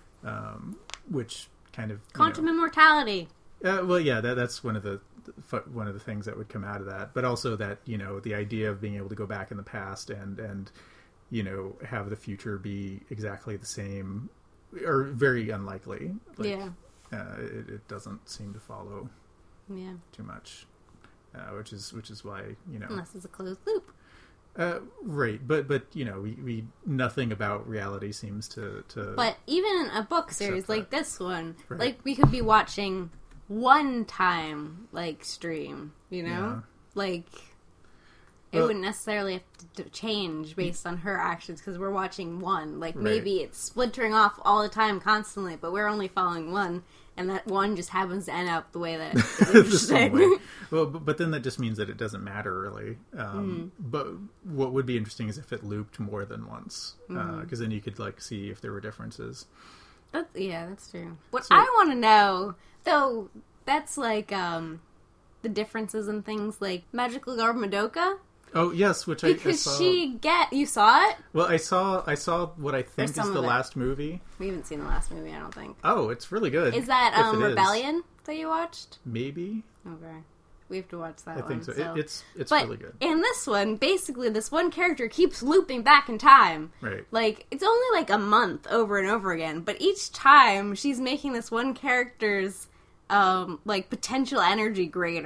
Um, which kind of... you Quantum know- immortality. uh, well, yeah, that, that's one of the one of the things that would come out of that. But also that, you know, the idea of being able to go back in the past and, and you know, have the future be exactly the same, or very unlikely. Like, yeah. uh, it, it doesn't seem to follow Yeah. too much, uh, which is which is why you know, Unless it's a closed loop. uh, right? But but you know, we, we nothing about reality seems to to. But even in a book series that. like this one, Right. like we could be watching one time like stream, you know? Yeah. Like it Well- wouldn't necessarily have to, to change based on her actions because we're watching one. Like Right. maybe it's splintering off all the time constantly, but we're only following one and that one just happens to end up the way that it's the same interesting. way. Well, but, but then that just means that it doesn't matter really. Um, Mm-hmm. But what would be interesting is if it looped more than once, because Mm-hmm. then you could like see if there were differences. That, yeah, that's true. What So- I want to know, though, that's like um, the differences in things like Magical Girl Madoka. Oh yes, which I, I Because saw. she get you saw it. Well, I saw I saw what I think is some the of it. last movie. We haven't seen the last movie, I don't think. Oh, it's really good. Is that if um, it is. Rebellion that you watched? Maybe. Okay, we have to watch that I one. think so. It, so. it's it's but really good. in this one, basically, this one character keeps looping back in time. Right. Like, it's only like a month over and over again, but each time she's making this one character's, um, like, potential energy greater.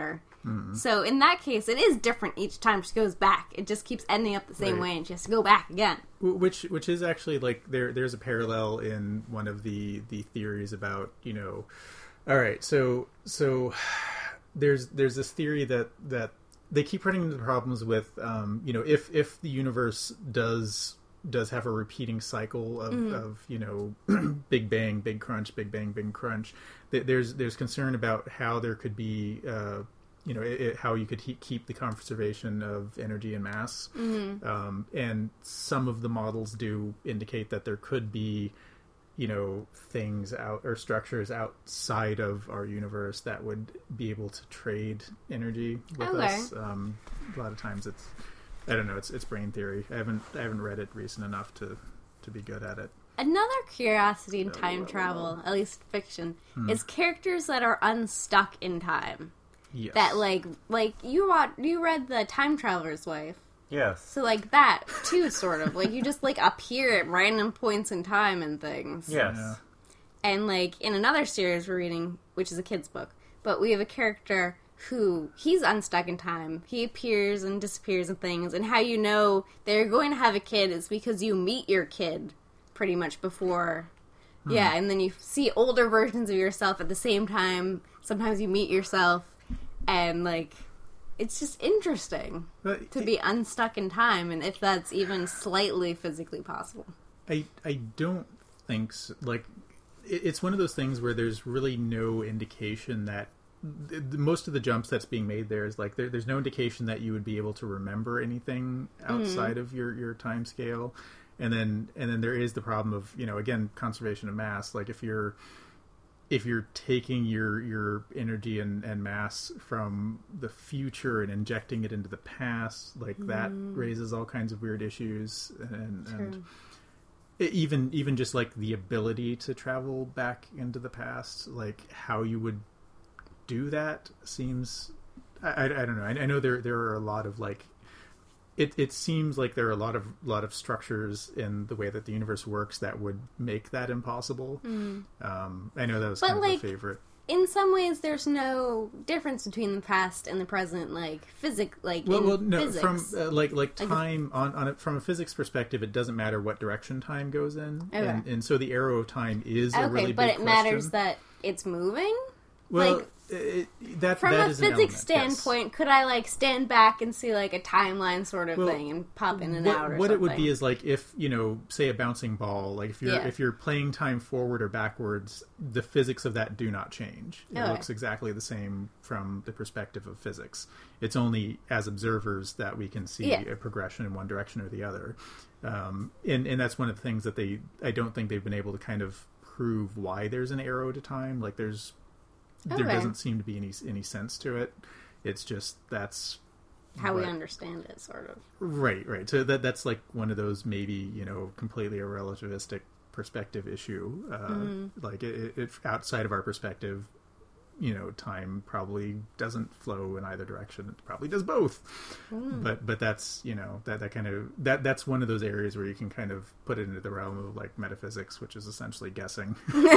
Mm-hmm. So in that case, it is different each time she goes back. It just keeps ending up the same Right. way, and she has to go back again. Which which is actually like there there's a parallel in one of the the theories about, you know, all right, so so there's there's this theory that that they keep running into problems with, um, you know, if if the universe does does have a repeating cycle of, Mm-hmm. of you know, Big Bang, Big Crunch, Big Bang, Big Crunch. th- There's there's concern about how there could be, uh, you know, it, it, how you could he- keep the conservation of energy and mass. Mm-hmm. Um, and some of the models do indicate that there could be, you know, things out or structures outside of our universe that would be able to trade energy with Okay. us. Um, a lot of times it's, I don't know, it's it's brain theory. I haven't I haven't read it recent enough to, to be good at it. Another curiosity in Oh, time oh, travel, at least fiction, Hmm. is characters that are unstuck in time. Yes. That like like you watch, you read the Time Traveler's Wife. Yes. So like that too, sort of like you just like appear at random points in time and things. Yes. Yeah. And like in another series we're reading, which is a kid's book, but we have a character who he's unstuck in time. He appears and disappears and things, and how you know they're going to have a kid is because you meet your kid pretty much before. Hmm. Yeah, and then you see older versions of yourself at the same time. Sometimes you meet yourself, and like it's just interesting But to be unstuck in time, and if that's even slightly physically possible. I I don't think so. Like it, it's one of those things where there's really no indication that the, the, most of the jumps that's being made there is like there, there's no indication that you would be able to remember anything outside Mm-hmm. of your your time scale. And then and then there is the problem of, you know, again, conservation of mass. Like if you're if you're taking your your energy and, and mass from the future and injecting it into the past, like that raises all kinds of weird issues. And, and True. it- even even just like the ability to travel back into the past, like how you would do that seems I, I, I don't know. I, I know there there are a lot of like it it seems like there are a lot of lot of structures in the way that the universe works that would make that impossible. Um, I know that was But, kind like, of a favorite. In some ways, there's no difference between the past and the present, like physic, like Well, in well, no, physics. from uh, like like Like, time on on it from a physics perspective, it doesn't matter what direction time goes in, Okay. and and so the arrow of time is a okay, really but big it matters question. that it's moving. Well, like, it, that From that a is an physics element, yes. standpoint, could I like stand back and see like a timeline sort of Well, thing and pop in and what, out or what something? it would be is like if, you know, say a bouncing ball, like if you're Yeah. if you're playing time forward or backwards, the physics of that do not change. It Okay. looks exactly the same from the perspective of physics. It's only as observers that we can see Yeah. a progression in one direction or the other. Um, and, and that's one of the things that they I don't think they've been able to kind of prove why there's an arrow to time. Like there's there Okay. doesn't seem to be any any sense to it. It's just that's How we what- understand it, sort of. Right, right. So that that's like one of those maybe, you know, completely a relativistic perspective issue. Uh, Mm-hmm. Like it, it, outside of our perspective, you know, time probably doesn't flow in either direction. It probably does both. Mm. But but that's, you know, that that kind of that that's one of those areas where you can kind of put it into the realm of like metaphysics, which is essentially guessing.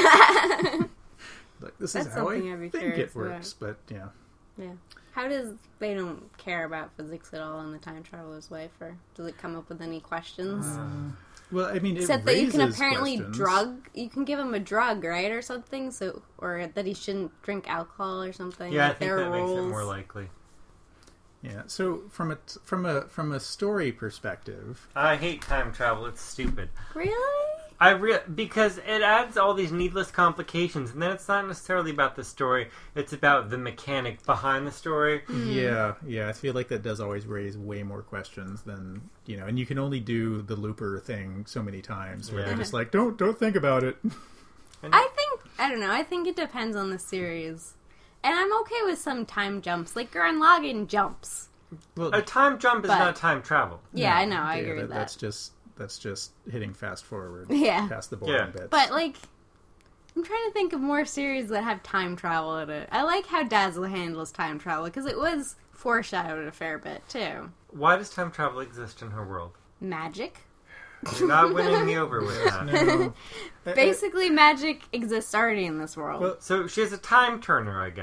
Like this is That's how I something I'd be think curious it works, but yeah. Yeah. How does they don't care about physics at all in the Time Traveler's Wife, or does it come up with any questions? Well, I mean, it Except that you can raises apparently questions. drug, you can give him a drug, right, or something, so or that he shouldn't drink alcohol or something. Yeah, I like think there that are makes it rules. more likely. Yeah. So from a from a from a story perspective, I hate time travel. It's stupid. Really? I re- because it adds all these needless complications, and then it's not necessarily about the story. It's about the mechanic behind the story. yeah, yeah, I feel like that does always raise way more questions than, you know, and you can only do the looper thing so many times where Yeah. they're just like, don't don't think about it. And I think I don't know. I think it depends on the series, and I'm okay with some time jumps, like Gurren Lagann jumps. Well, a time jump is But- not time travel. Yeah, no, I know. I yeah, agree that, with that. That's just that's just hitting fast forward. Yeah. Past the boring Yeah. bits. But like, I'm trying to think of more series that have time travel in it. I like how Dazzle handles time travel because it was foreshadowed a fair bit too. Why does time travel exist in her world? Magic. You're not winning me over with that. no. Uh, uh, Basically, magic exists already in this world. Well, So she has a time turner, I guess.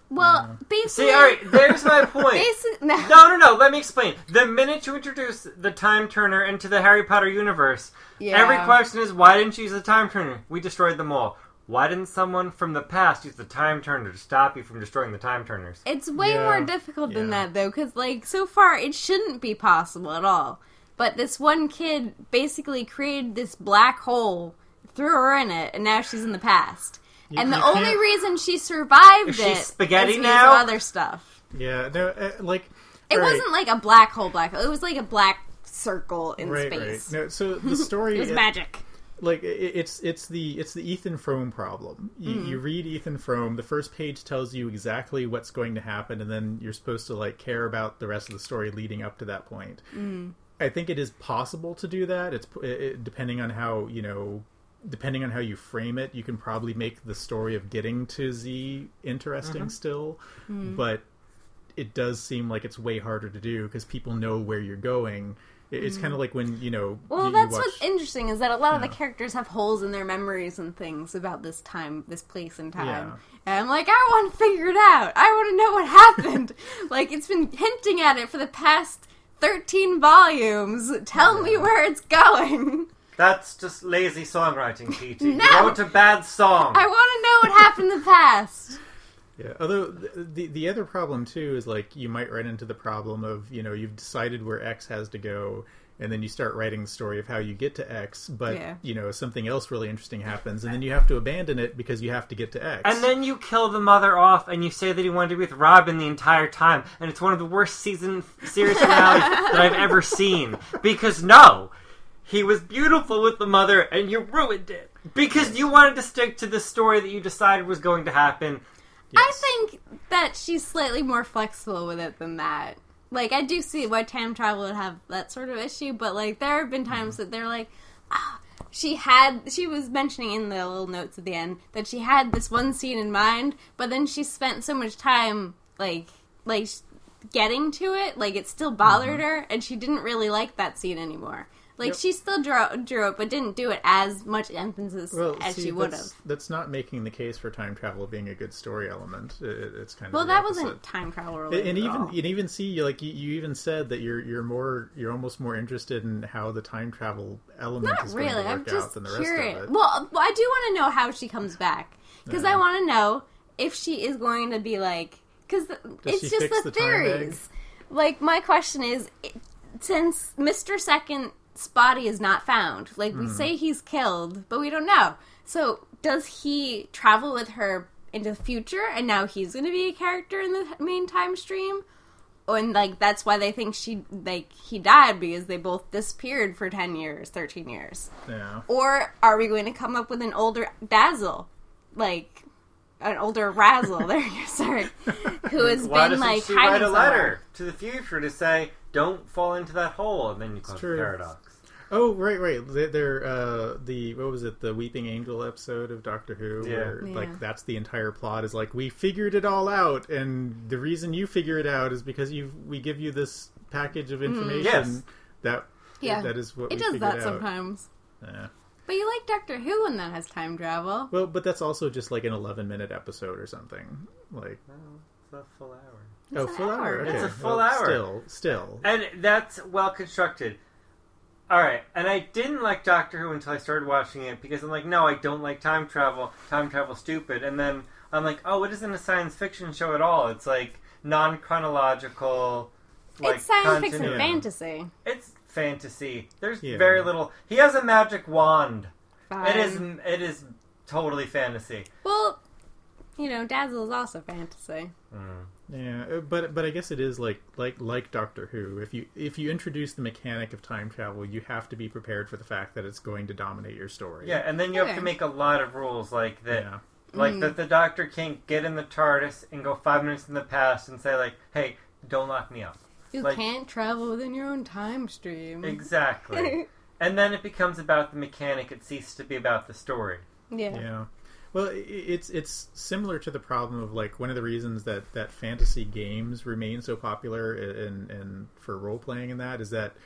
Well, basically... See, alright, there's my point. Basi- no. No, no, no, let me explain. The minute you introduce the Time Turner into the Harry Potter universe, Yeah. every question is, why didn't you use the Time Turner? We destroyed them all. Why didn't someone from the past use the Time Turner to stop you from destroying the Time Turners? It's way Yeah. more difficult than Yeah. that, though, because, like, so far it shouldn't be possible at all. But this one kid basically created this black hole, threw her in it, and now she's in the past. You- and the you only can't- reason she survived Is it she spaghetti is because now? of other stuff. Yeah, no, uh, like It right, wasn't like a black hole, black hole. It was like a black circle in right, space. right. No, so the story It was it- magic. like it, it's it's the it's the Ethan Frome problem. You, Mm. you read Ethan Frome, the first page tells you exactly what's going to happen, and then you're supposed to like care about the rest of the story leading up to that point. Mm. I think it is possible to do that. It's it, it- depending on how you know, depending on how you frame it, you can probably make the story of getting to Z interesting Mm-hmm. still, Mm. but it does seem like it's way harder to do because people know where you're going. It, it's kind of like when you know. Well, you, that's you watch, what's interesting is that a lot of Yeah. the characters have holes in their memories and things about this time, this place and time. Yeah. And I'm like, I want to figure it out. I want to know what happened. Like, it's been hinting at it for the past thirteen volumes. Tell me where it's going. That's just lazy songwriting, P T. No. You wrote a bad song. I want to know what happened in the past. Yeah, although the, the the other problem too is like you might run into the problem of you know you've decided where X has to go, and then you start writing the story of how you get to X, but Yeah. you know something else really interesting happens, and then you have to abandon it because you have to get to X. And then you kill the mother off, and you say that he wanted to be with Robin the entire time, and it's one of the worst season series finales that I've ever seen. Because no, he was beautiful with the mother, and you ruined it because you wanted to stick to the story that you decided was going to happen. I Yes. think that she's slightly more flexible with it than that. Like, I do see why time travel would have that sort of issue, but, like, there have been times that they're like, ah, she had, she was mentioning in the little notes at the end that she had this one scene in mind, but then she spent so much time, like, like, getting to it, like, it still bothered her, and she didn't really like that scene anymore. Like, Yep. she still drew, drew it, but didn't do it as much emphasis well, as see, she would have. that's, that's not making the case for time travel being a good story element. It, it's kind of Well, the that opposite. wasn't time travel related And at even all. you even see like you, you even said that you're you're more you're almost more interested in how the time travel element Not is really. going to I'm work just out than the curious. rest of it. Well, well, I do want to know how she comes back because Yeah. I want to know if she is going to be like because it's she just fix the, the time theories. Like my question is, it- since Mister Second's body is not found, like Hmm. we say he's killed, but we don't know. So does he travel with her into the future, and now he's going to be a character in the main time stream? And like that's why they think she like he died because they both disappeared for ten years, thirteen years. Yeah. Or are we going to come up with an older Dazzle, like an older Razzle? There, you sorry, who has Why been doesn't like she hiding write a somewhere. letter to the future to say, "Don't fall into that hole," and then you cause the true. paradox. Oh, right, right. They- They're uh, the what was it? The Weeping Angel episode of Doctor Who, Yeah. where Yeah. like that's the entire plot. Is like we figured it all out, and the reason you figure it out is because you we give you this package of information Yes. that Yeah. that is what It we does figured that out. sometimes. Yeah. But you like Doctor Who when that has time travel. Well, but that's also just like an eleven minute episode or something. Like No, it's a full hour. oh, an full hour. hour. Okay. It's a full Well, hour. Still, still. And that's well constructed. Alright, and I didn't like Doctor Who until I started watching it because I'm like, no, I don't like time travel. Time travel's stupid. And then I'm like, oh, it isn't a science fiction show at all. It's like non chronological. Like, it's science fiction continuity. fantasy. It's fantasy. There's Yeah. very little. He has a magic wand. Fine. It is. It is totally fantasy. Well, you know, Dazzle is also fantasy. Mm. Yeah, uh, but but I guess it is like like like Doctor Who. If you if you introduce the mechanic of time travel, you have to be prepared for the fact that it's going to dominate your story. Yeah, and then you have Okay. to make a lot of rules like that. Yeah. Like Mm. that the Doctor can't get in the TARDIS and go five minutes in the past and say like, "Hey, don't lock me up." You Like- can't travel within your own time stream. Exactly. And then it becomes about the mechanic. It ceases to be about the story. Yeah. Yeah. Well, i- it's it's similar to the problem of like one of the reasons that, that fantasy games remain so popular and and for role playing and that is that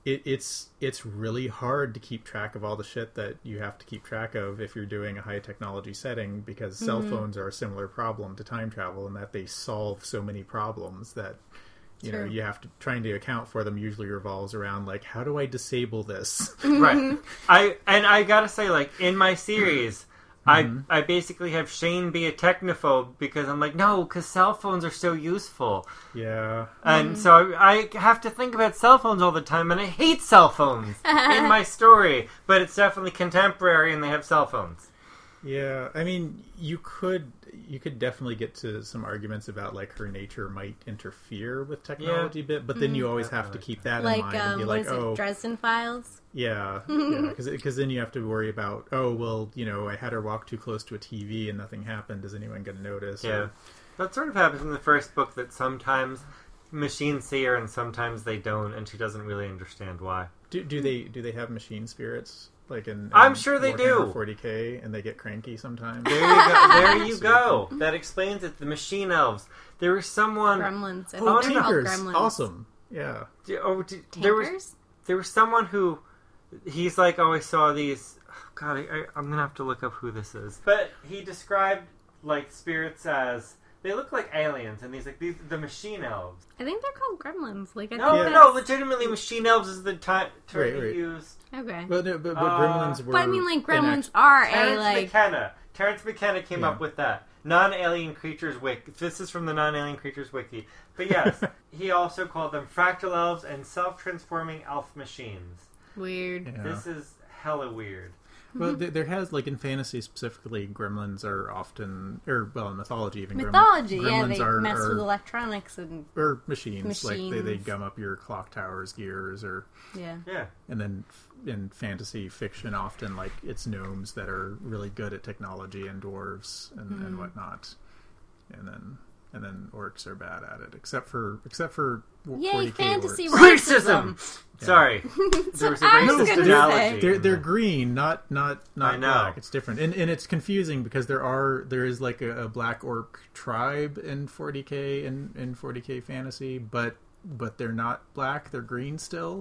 it, it's it's really hard to keep track of all the shit that you have to keep track of if you're doing a high technology setting, because cell Mm-hmm. phones are a similar problem to time travel in that they solve so many problems that you know True. you have to trying to account for them usually revolves around like, how do I disable this? Right. I and I gotta say, like, in my series, Mm-hmm. I I basically have Shane be a technophobe because I'm like, no, because cell phones are so useful, Yeah. and so I, I have to think about cell phones all the time, and I hate cell phones in my story. But it's definitely contemporary, and they have cell phones. Yeah, I mean, you could you could definitely get to some arguments about like her nature might interfere with technology a bit, but then you always have to keep that in Like, mind and um, be what like, is it, oh, Dresden Files? yeah, yeah, because then you have to worry about, oh, well, you know, I had her walk too close to a T V and nothing happened. Is anyone going to notice? Yeah, Or, that sort of happens in the first book. That sometimes machines see her, and sometimes they don't, and she doesn't really understand why. do do they do they have machine spirits like in? in I'm sure they Warhammer do. forty K, and they get cranky sometimes. There you go. There you go. That explains it. The machine elves. There was someone. Gremlins. I Oh, think they're called Tinkers! Gremlins. Awesome. Yeah. Oh, d- there was Tankers? there was someone who he's like, oh, I saw these. Oh, God, I, I, I'm gonna have to look up who this is. But he described like spirits as they look like aliens, and he's like these the machine elves. I think they're called Gremlins. Like, I No, think Yeah. no, that's- legitimately, machine elves is the ti- term Right, he right. used. Okay. But no, but, but Uh, Gremlins were. But I mean, like, Gremlins enact- are a, Terrence like... McKenna. Terrence McKenna came Yeah. up with that. Non-alien creatures wiki. This is from the non-alien creatures wiki. But yes, he also called them fractal elves and self-transforming elf machines. Weird. Yeah. This is hella weird. Well, there, there has, like, in fantasy specifically, gremlins are often, or, well, in mythology even, grem- Mythology, yeah, gremlins they are, mess are, with electronics and... or machines. Like, they, they Machines. gum up your clock tower's gears, or, Yeah. Yeah. and then f- in fantasy fiction, often, like, it's gnomes that are really good at technology and dwarves and, Mm-hmm. and whatnot. And then, and then orcs are bad at it, except for, except for Yay, forty K fantasy orcs. Racism! Yeah. Sorry. That's There was what a I was racist gonna analogy. say. They're they're green, not not not I know. black. It's different, and and it's confusing because there are there is like a, a black orc tribe in forty K in in forty K fantasy, but but they're not black. They're green still.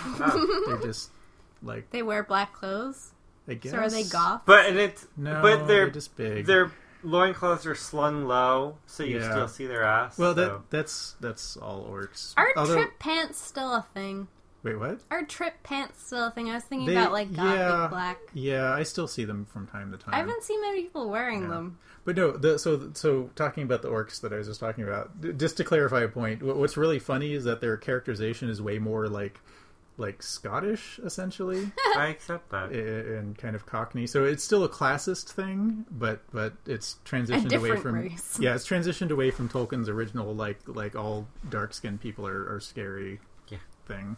Oh. They're just like They wear black clothes? I guess. So are they goths? But and it's No, but they're they're just big. their loincloths are slung low, so you Yeah. still see their ass. well, so. that that's that's all orcs. Are Although- trip pants still a thing? wait, what? Are trip pants still a thing? I was thinking They- about, like, gothic yeah. black. Yeah, I still see them from time to time. I haven't seen many people wearing Yeah. them. But no, the, so so talking about the orcs that I was just talking about, d- just to clarify a point, wh- what's really funny is that their characterization is way more like like Scottish, essentially, I accept that. a- and kind of Cockney. So it's still a classist thing, but but it's transitioned away different from race. yeah, it's transitioned away from Tolkien's original like like all dark skinned people are, are scary Yeah. thing.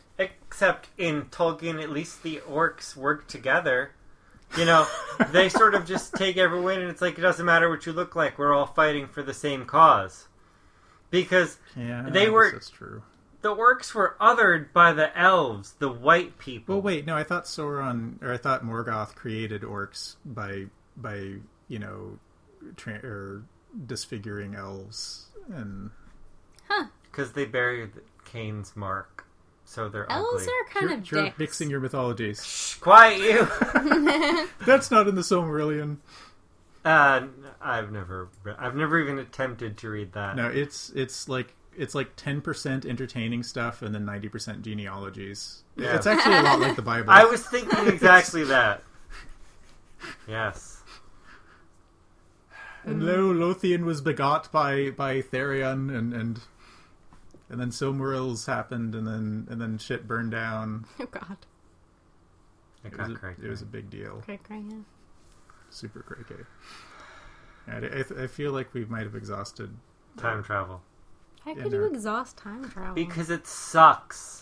Except in Tolkien, at least the orcs work together. You know, they sort of just take everyone, and it's like, it doesn't matter what you look like, we're all fighting for the same cause. Because Yeah, They I guess were- That's true. the orcs were othered by the elves, the white people. Well, wait, no, I thought Sauron, or I thought Morgoth created orcs by, by you know, tra- or disfiguring elves, and Because they buried Cain's mark, so they're Elves ugly. are kind you're, of you're dicks. mixing your mythologies. Shh, quiet you! That's not in the Silmarillion. uh, I've never, I've never even attempted to read that. No, it's it's like it's like ten percent entertaining stuff, and then ninety percent genealogies. Yeah. It's actually a lot like the Bible. I was thinking exactly that. Yes. And lo, Lothian was begot by by Therion, and and and then Silmarils happened, and then and then shit burned down. Oh, God. I It got was a, correct. it was a big deal. Cray cray, yeah. Super cray And I, I, th- I feel like we might have exhausted. Time travel. How Yeah, could no. you exhaust time travel? Because it sucks.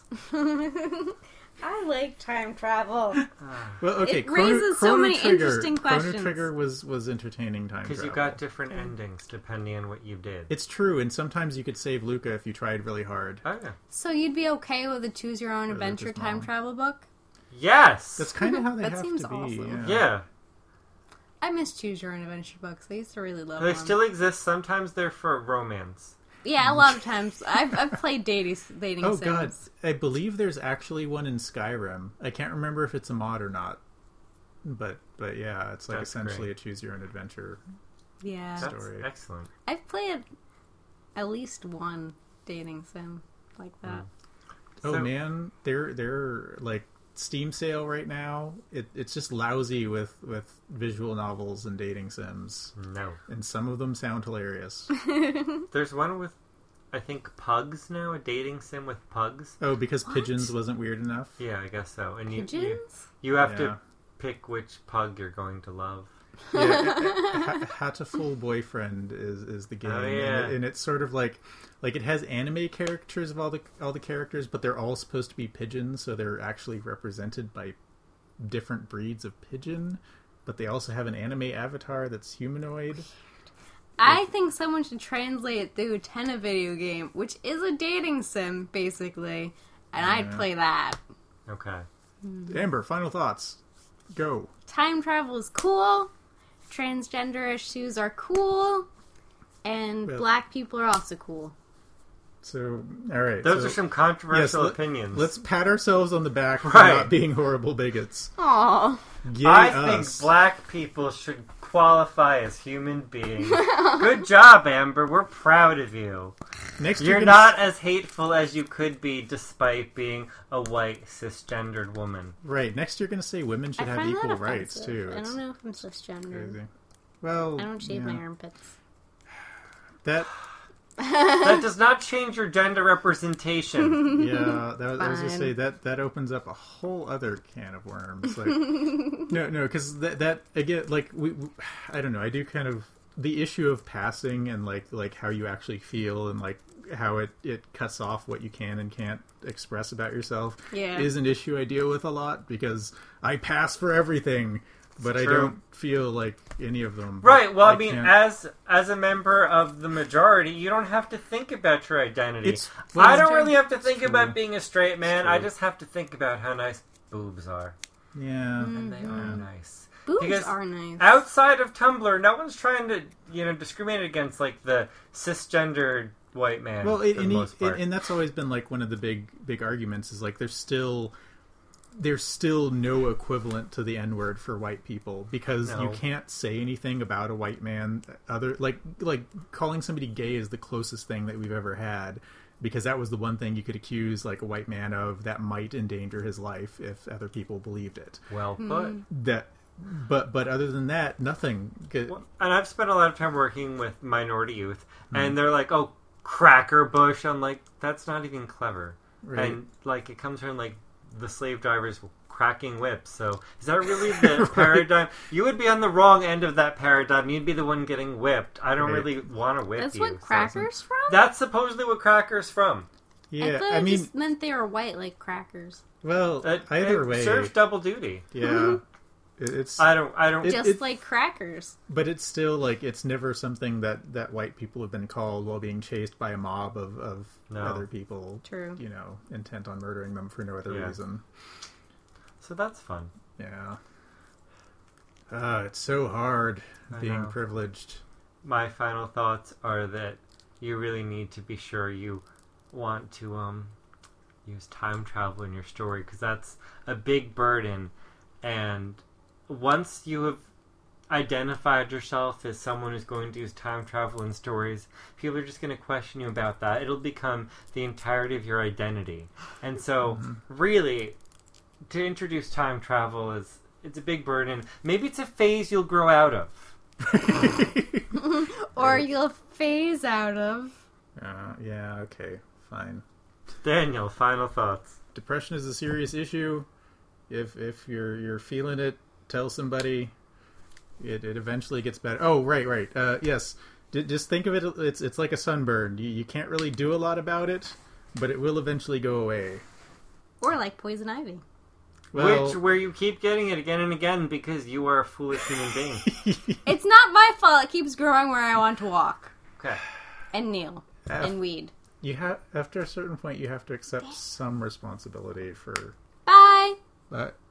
I like time travel. Well, okay, It Chrono, raises so Chrono many Trigger, interesting Chrono questions. Trigger was was entertaining time Because travel. you got different endings depending on what you did. It's true, and sometimes you could save Luca if you tried really hard. Oh, yeah. So you'd be okay with a choose your own Or adventure Lucas' time mom. travel book? Yes! That's kind of how they That have seems to be. awesome. Yeah. yeah. I miss choose your own adventure books. I used to really love They them. still exist. Sometimes they're for romance. Yeah, a lot of times. I've I've played dating dating Oh sims. god, I believe there's actually one in Skyrim. I can't remember if it's a mod or not. But but yeah, it's like That's essentially great. a choose your own adventure. Yeah. That's Story. excellent. I've played at least one dating sim like that. Oh So- man, they're they're like Steam sale right now. It, it's just lousy with with visual novels and dating sims, No. and some of them sound hilarious. There's one with, I think, pugs now, a dating sim with pugs. Oh, because What? pigeons wasn't weird enough. Yeah, I guess so. And you, you, Pigeons? you have Yeah. to pick which pug you're going to love. Yeah, Hatoful Boyfriend is is the game, Oh, and, yeah. it, and it's sort of like like it has anime characters of all the all the characters, but they're all supposed to be pigeons, so they're actually represented by different breeds of pigeon. But they also have an anime avatar that's humanoid. I think someone should translate it through Tenna video game, which is a dating sim, basically. And I'd Yeah. play that. Okay. Amber, final thoughts. Go. Time travel is cool. Transgender issues are cool. And Well- black people are also cool. So, all right. Those so, are some controversial let- opinions. Let's pat ourselves on the back for Right. not being horrible bigots. Aww. Yay I us. think black people should qualify as human beings. Good job, Amber. We're proud of you. Next You're gonna not s- as hateful as you could be despite being a white cisgendered woman. right. Next, you're going to say women should I have find equal that rights offensive. too. I It's don't know if I'm cisgender. crazy. Well, I don't shave yeah. my armpits. That That does not change your gender representation. yeah, that was, I was gonna Fine. say that that opens up a whole other can of worms. Like, no, no, because that that again, like we, we, I don't know. I do kind of the issue of passing and like like how you actually feel and like how it it cuts off what you can and can't express about yourself. Yeah. is an issue I deal with a lot because I pass for everything, but I True. don't feel like any of them. Right, well, I, mean, can't- as as a member of the majority, you don't have to think about your identity. It's- well, I don't it's really have to true. think about being a straight man. It's I true. just have to think about how nice boobs are. yeah. And they are nice. Boobs Because are nice. Outside of Tumblr, no one's trying to, you know, discriminate against, like, the cisgendered white man, Well, for it, the and, he- most part. and, and that's always been like one of the big big arguments is like there's still there's still no equivalent to the N word for white people because No. you can't say anything about a white man other like like calling somebody gay is the closest thing that we've ever had because that was the one thing you could accuse like a white man of that might endanger his life if other people believed it. well put. That but but other than that, nothing. Well, and I've spent a lot of time working with minority youth, and they're like, "Oh, cracker bush." I'm like, "That's not even clever." Right. And like, it comes from like the slave drivers cracking whips. So is that really the paradigm? You would be on the wrong end of that paradigm. You'd be the one getting whipped. I don't Right. really want to whip That's you. what so- crackers from? That's supposedly what crackers from. I yeah, thought I, it mean, just meant they were white like crackers. well, It, either it way, serves double duty. yeah, it, it's. I don't. I don't. It- Just it- like crackers. But it's still like it's never something that, that white people have been called while being chased by a mob of, of No. other people. True. You know, intent on murdering them for no other Yeah. reason. so that's fun. Yeah. Uh, it's so hard I being know. privileged. My final thoughts are that you really need to be sure you want to um use time travel in your story because that's a big burden, and once you have identified yourself as someone who's going to use time travel in stories, people are just going to question you about that. It'll become the entirety of your identity. And so really to introduce time travel is it's a big burden. Maybe it's a phase you'll grow out of. Or you'll phase out of. Uh, yeah, okay, fine. Daniel, final thoughts. Depression is a serious issue. If if you're you're feeling it, tell somebody. It it eventually gets better. Oh, right, right. Uh, yes. D- just think of it. It's it's like a sunburn. You you can't really do a lot about it, but it will eventually go away. Or like poison ivy. Well, Which, where you keep getting it again and again because you are a foolish human being. It's not my fault it keeps growing where I want to walk. Okay. And kneel. Af- And weed. you have after a certain point, you have to accept some responsibility for. Bye! Uh,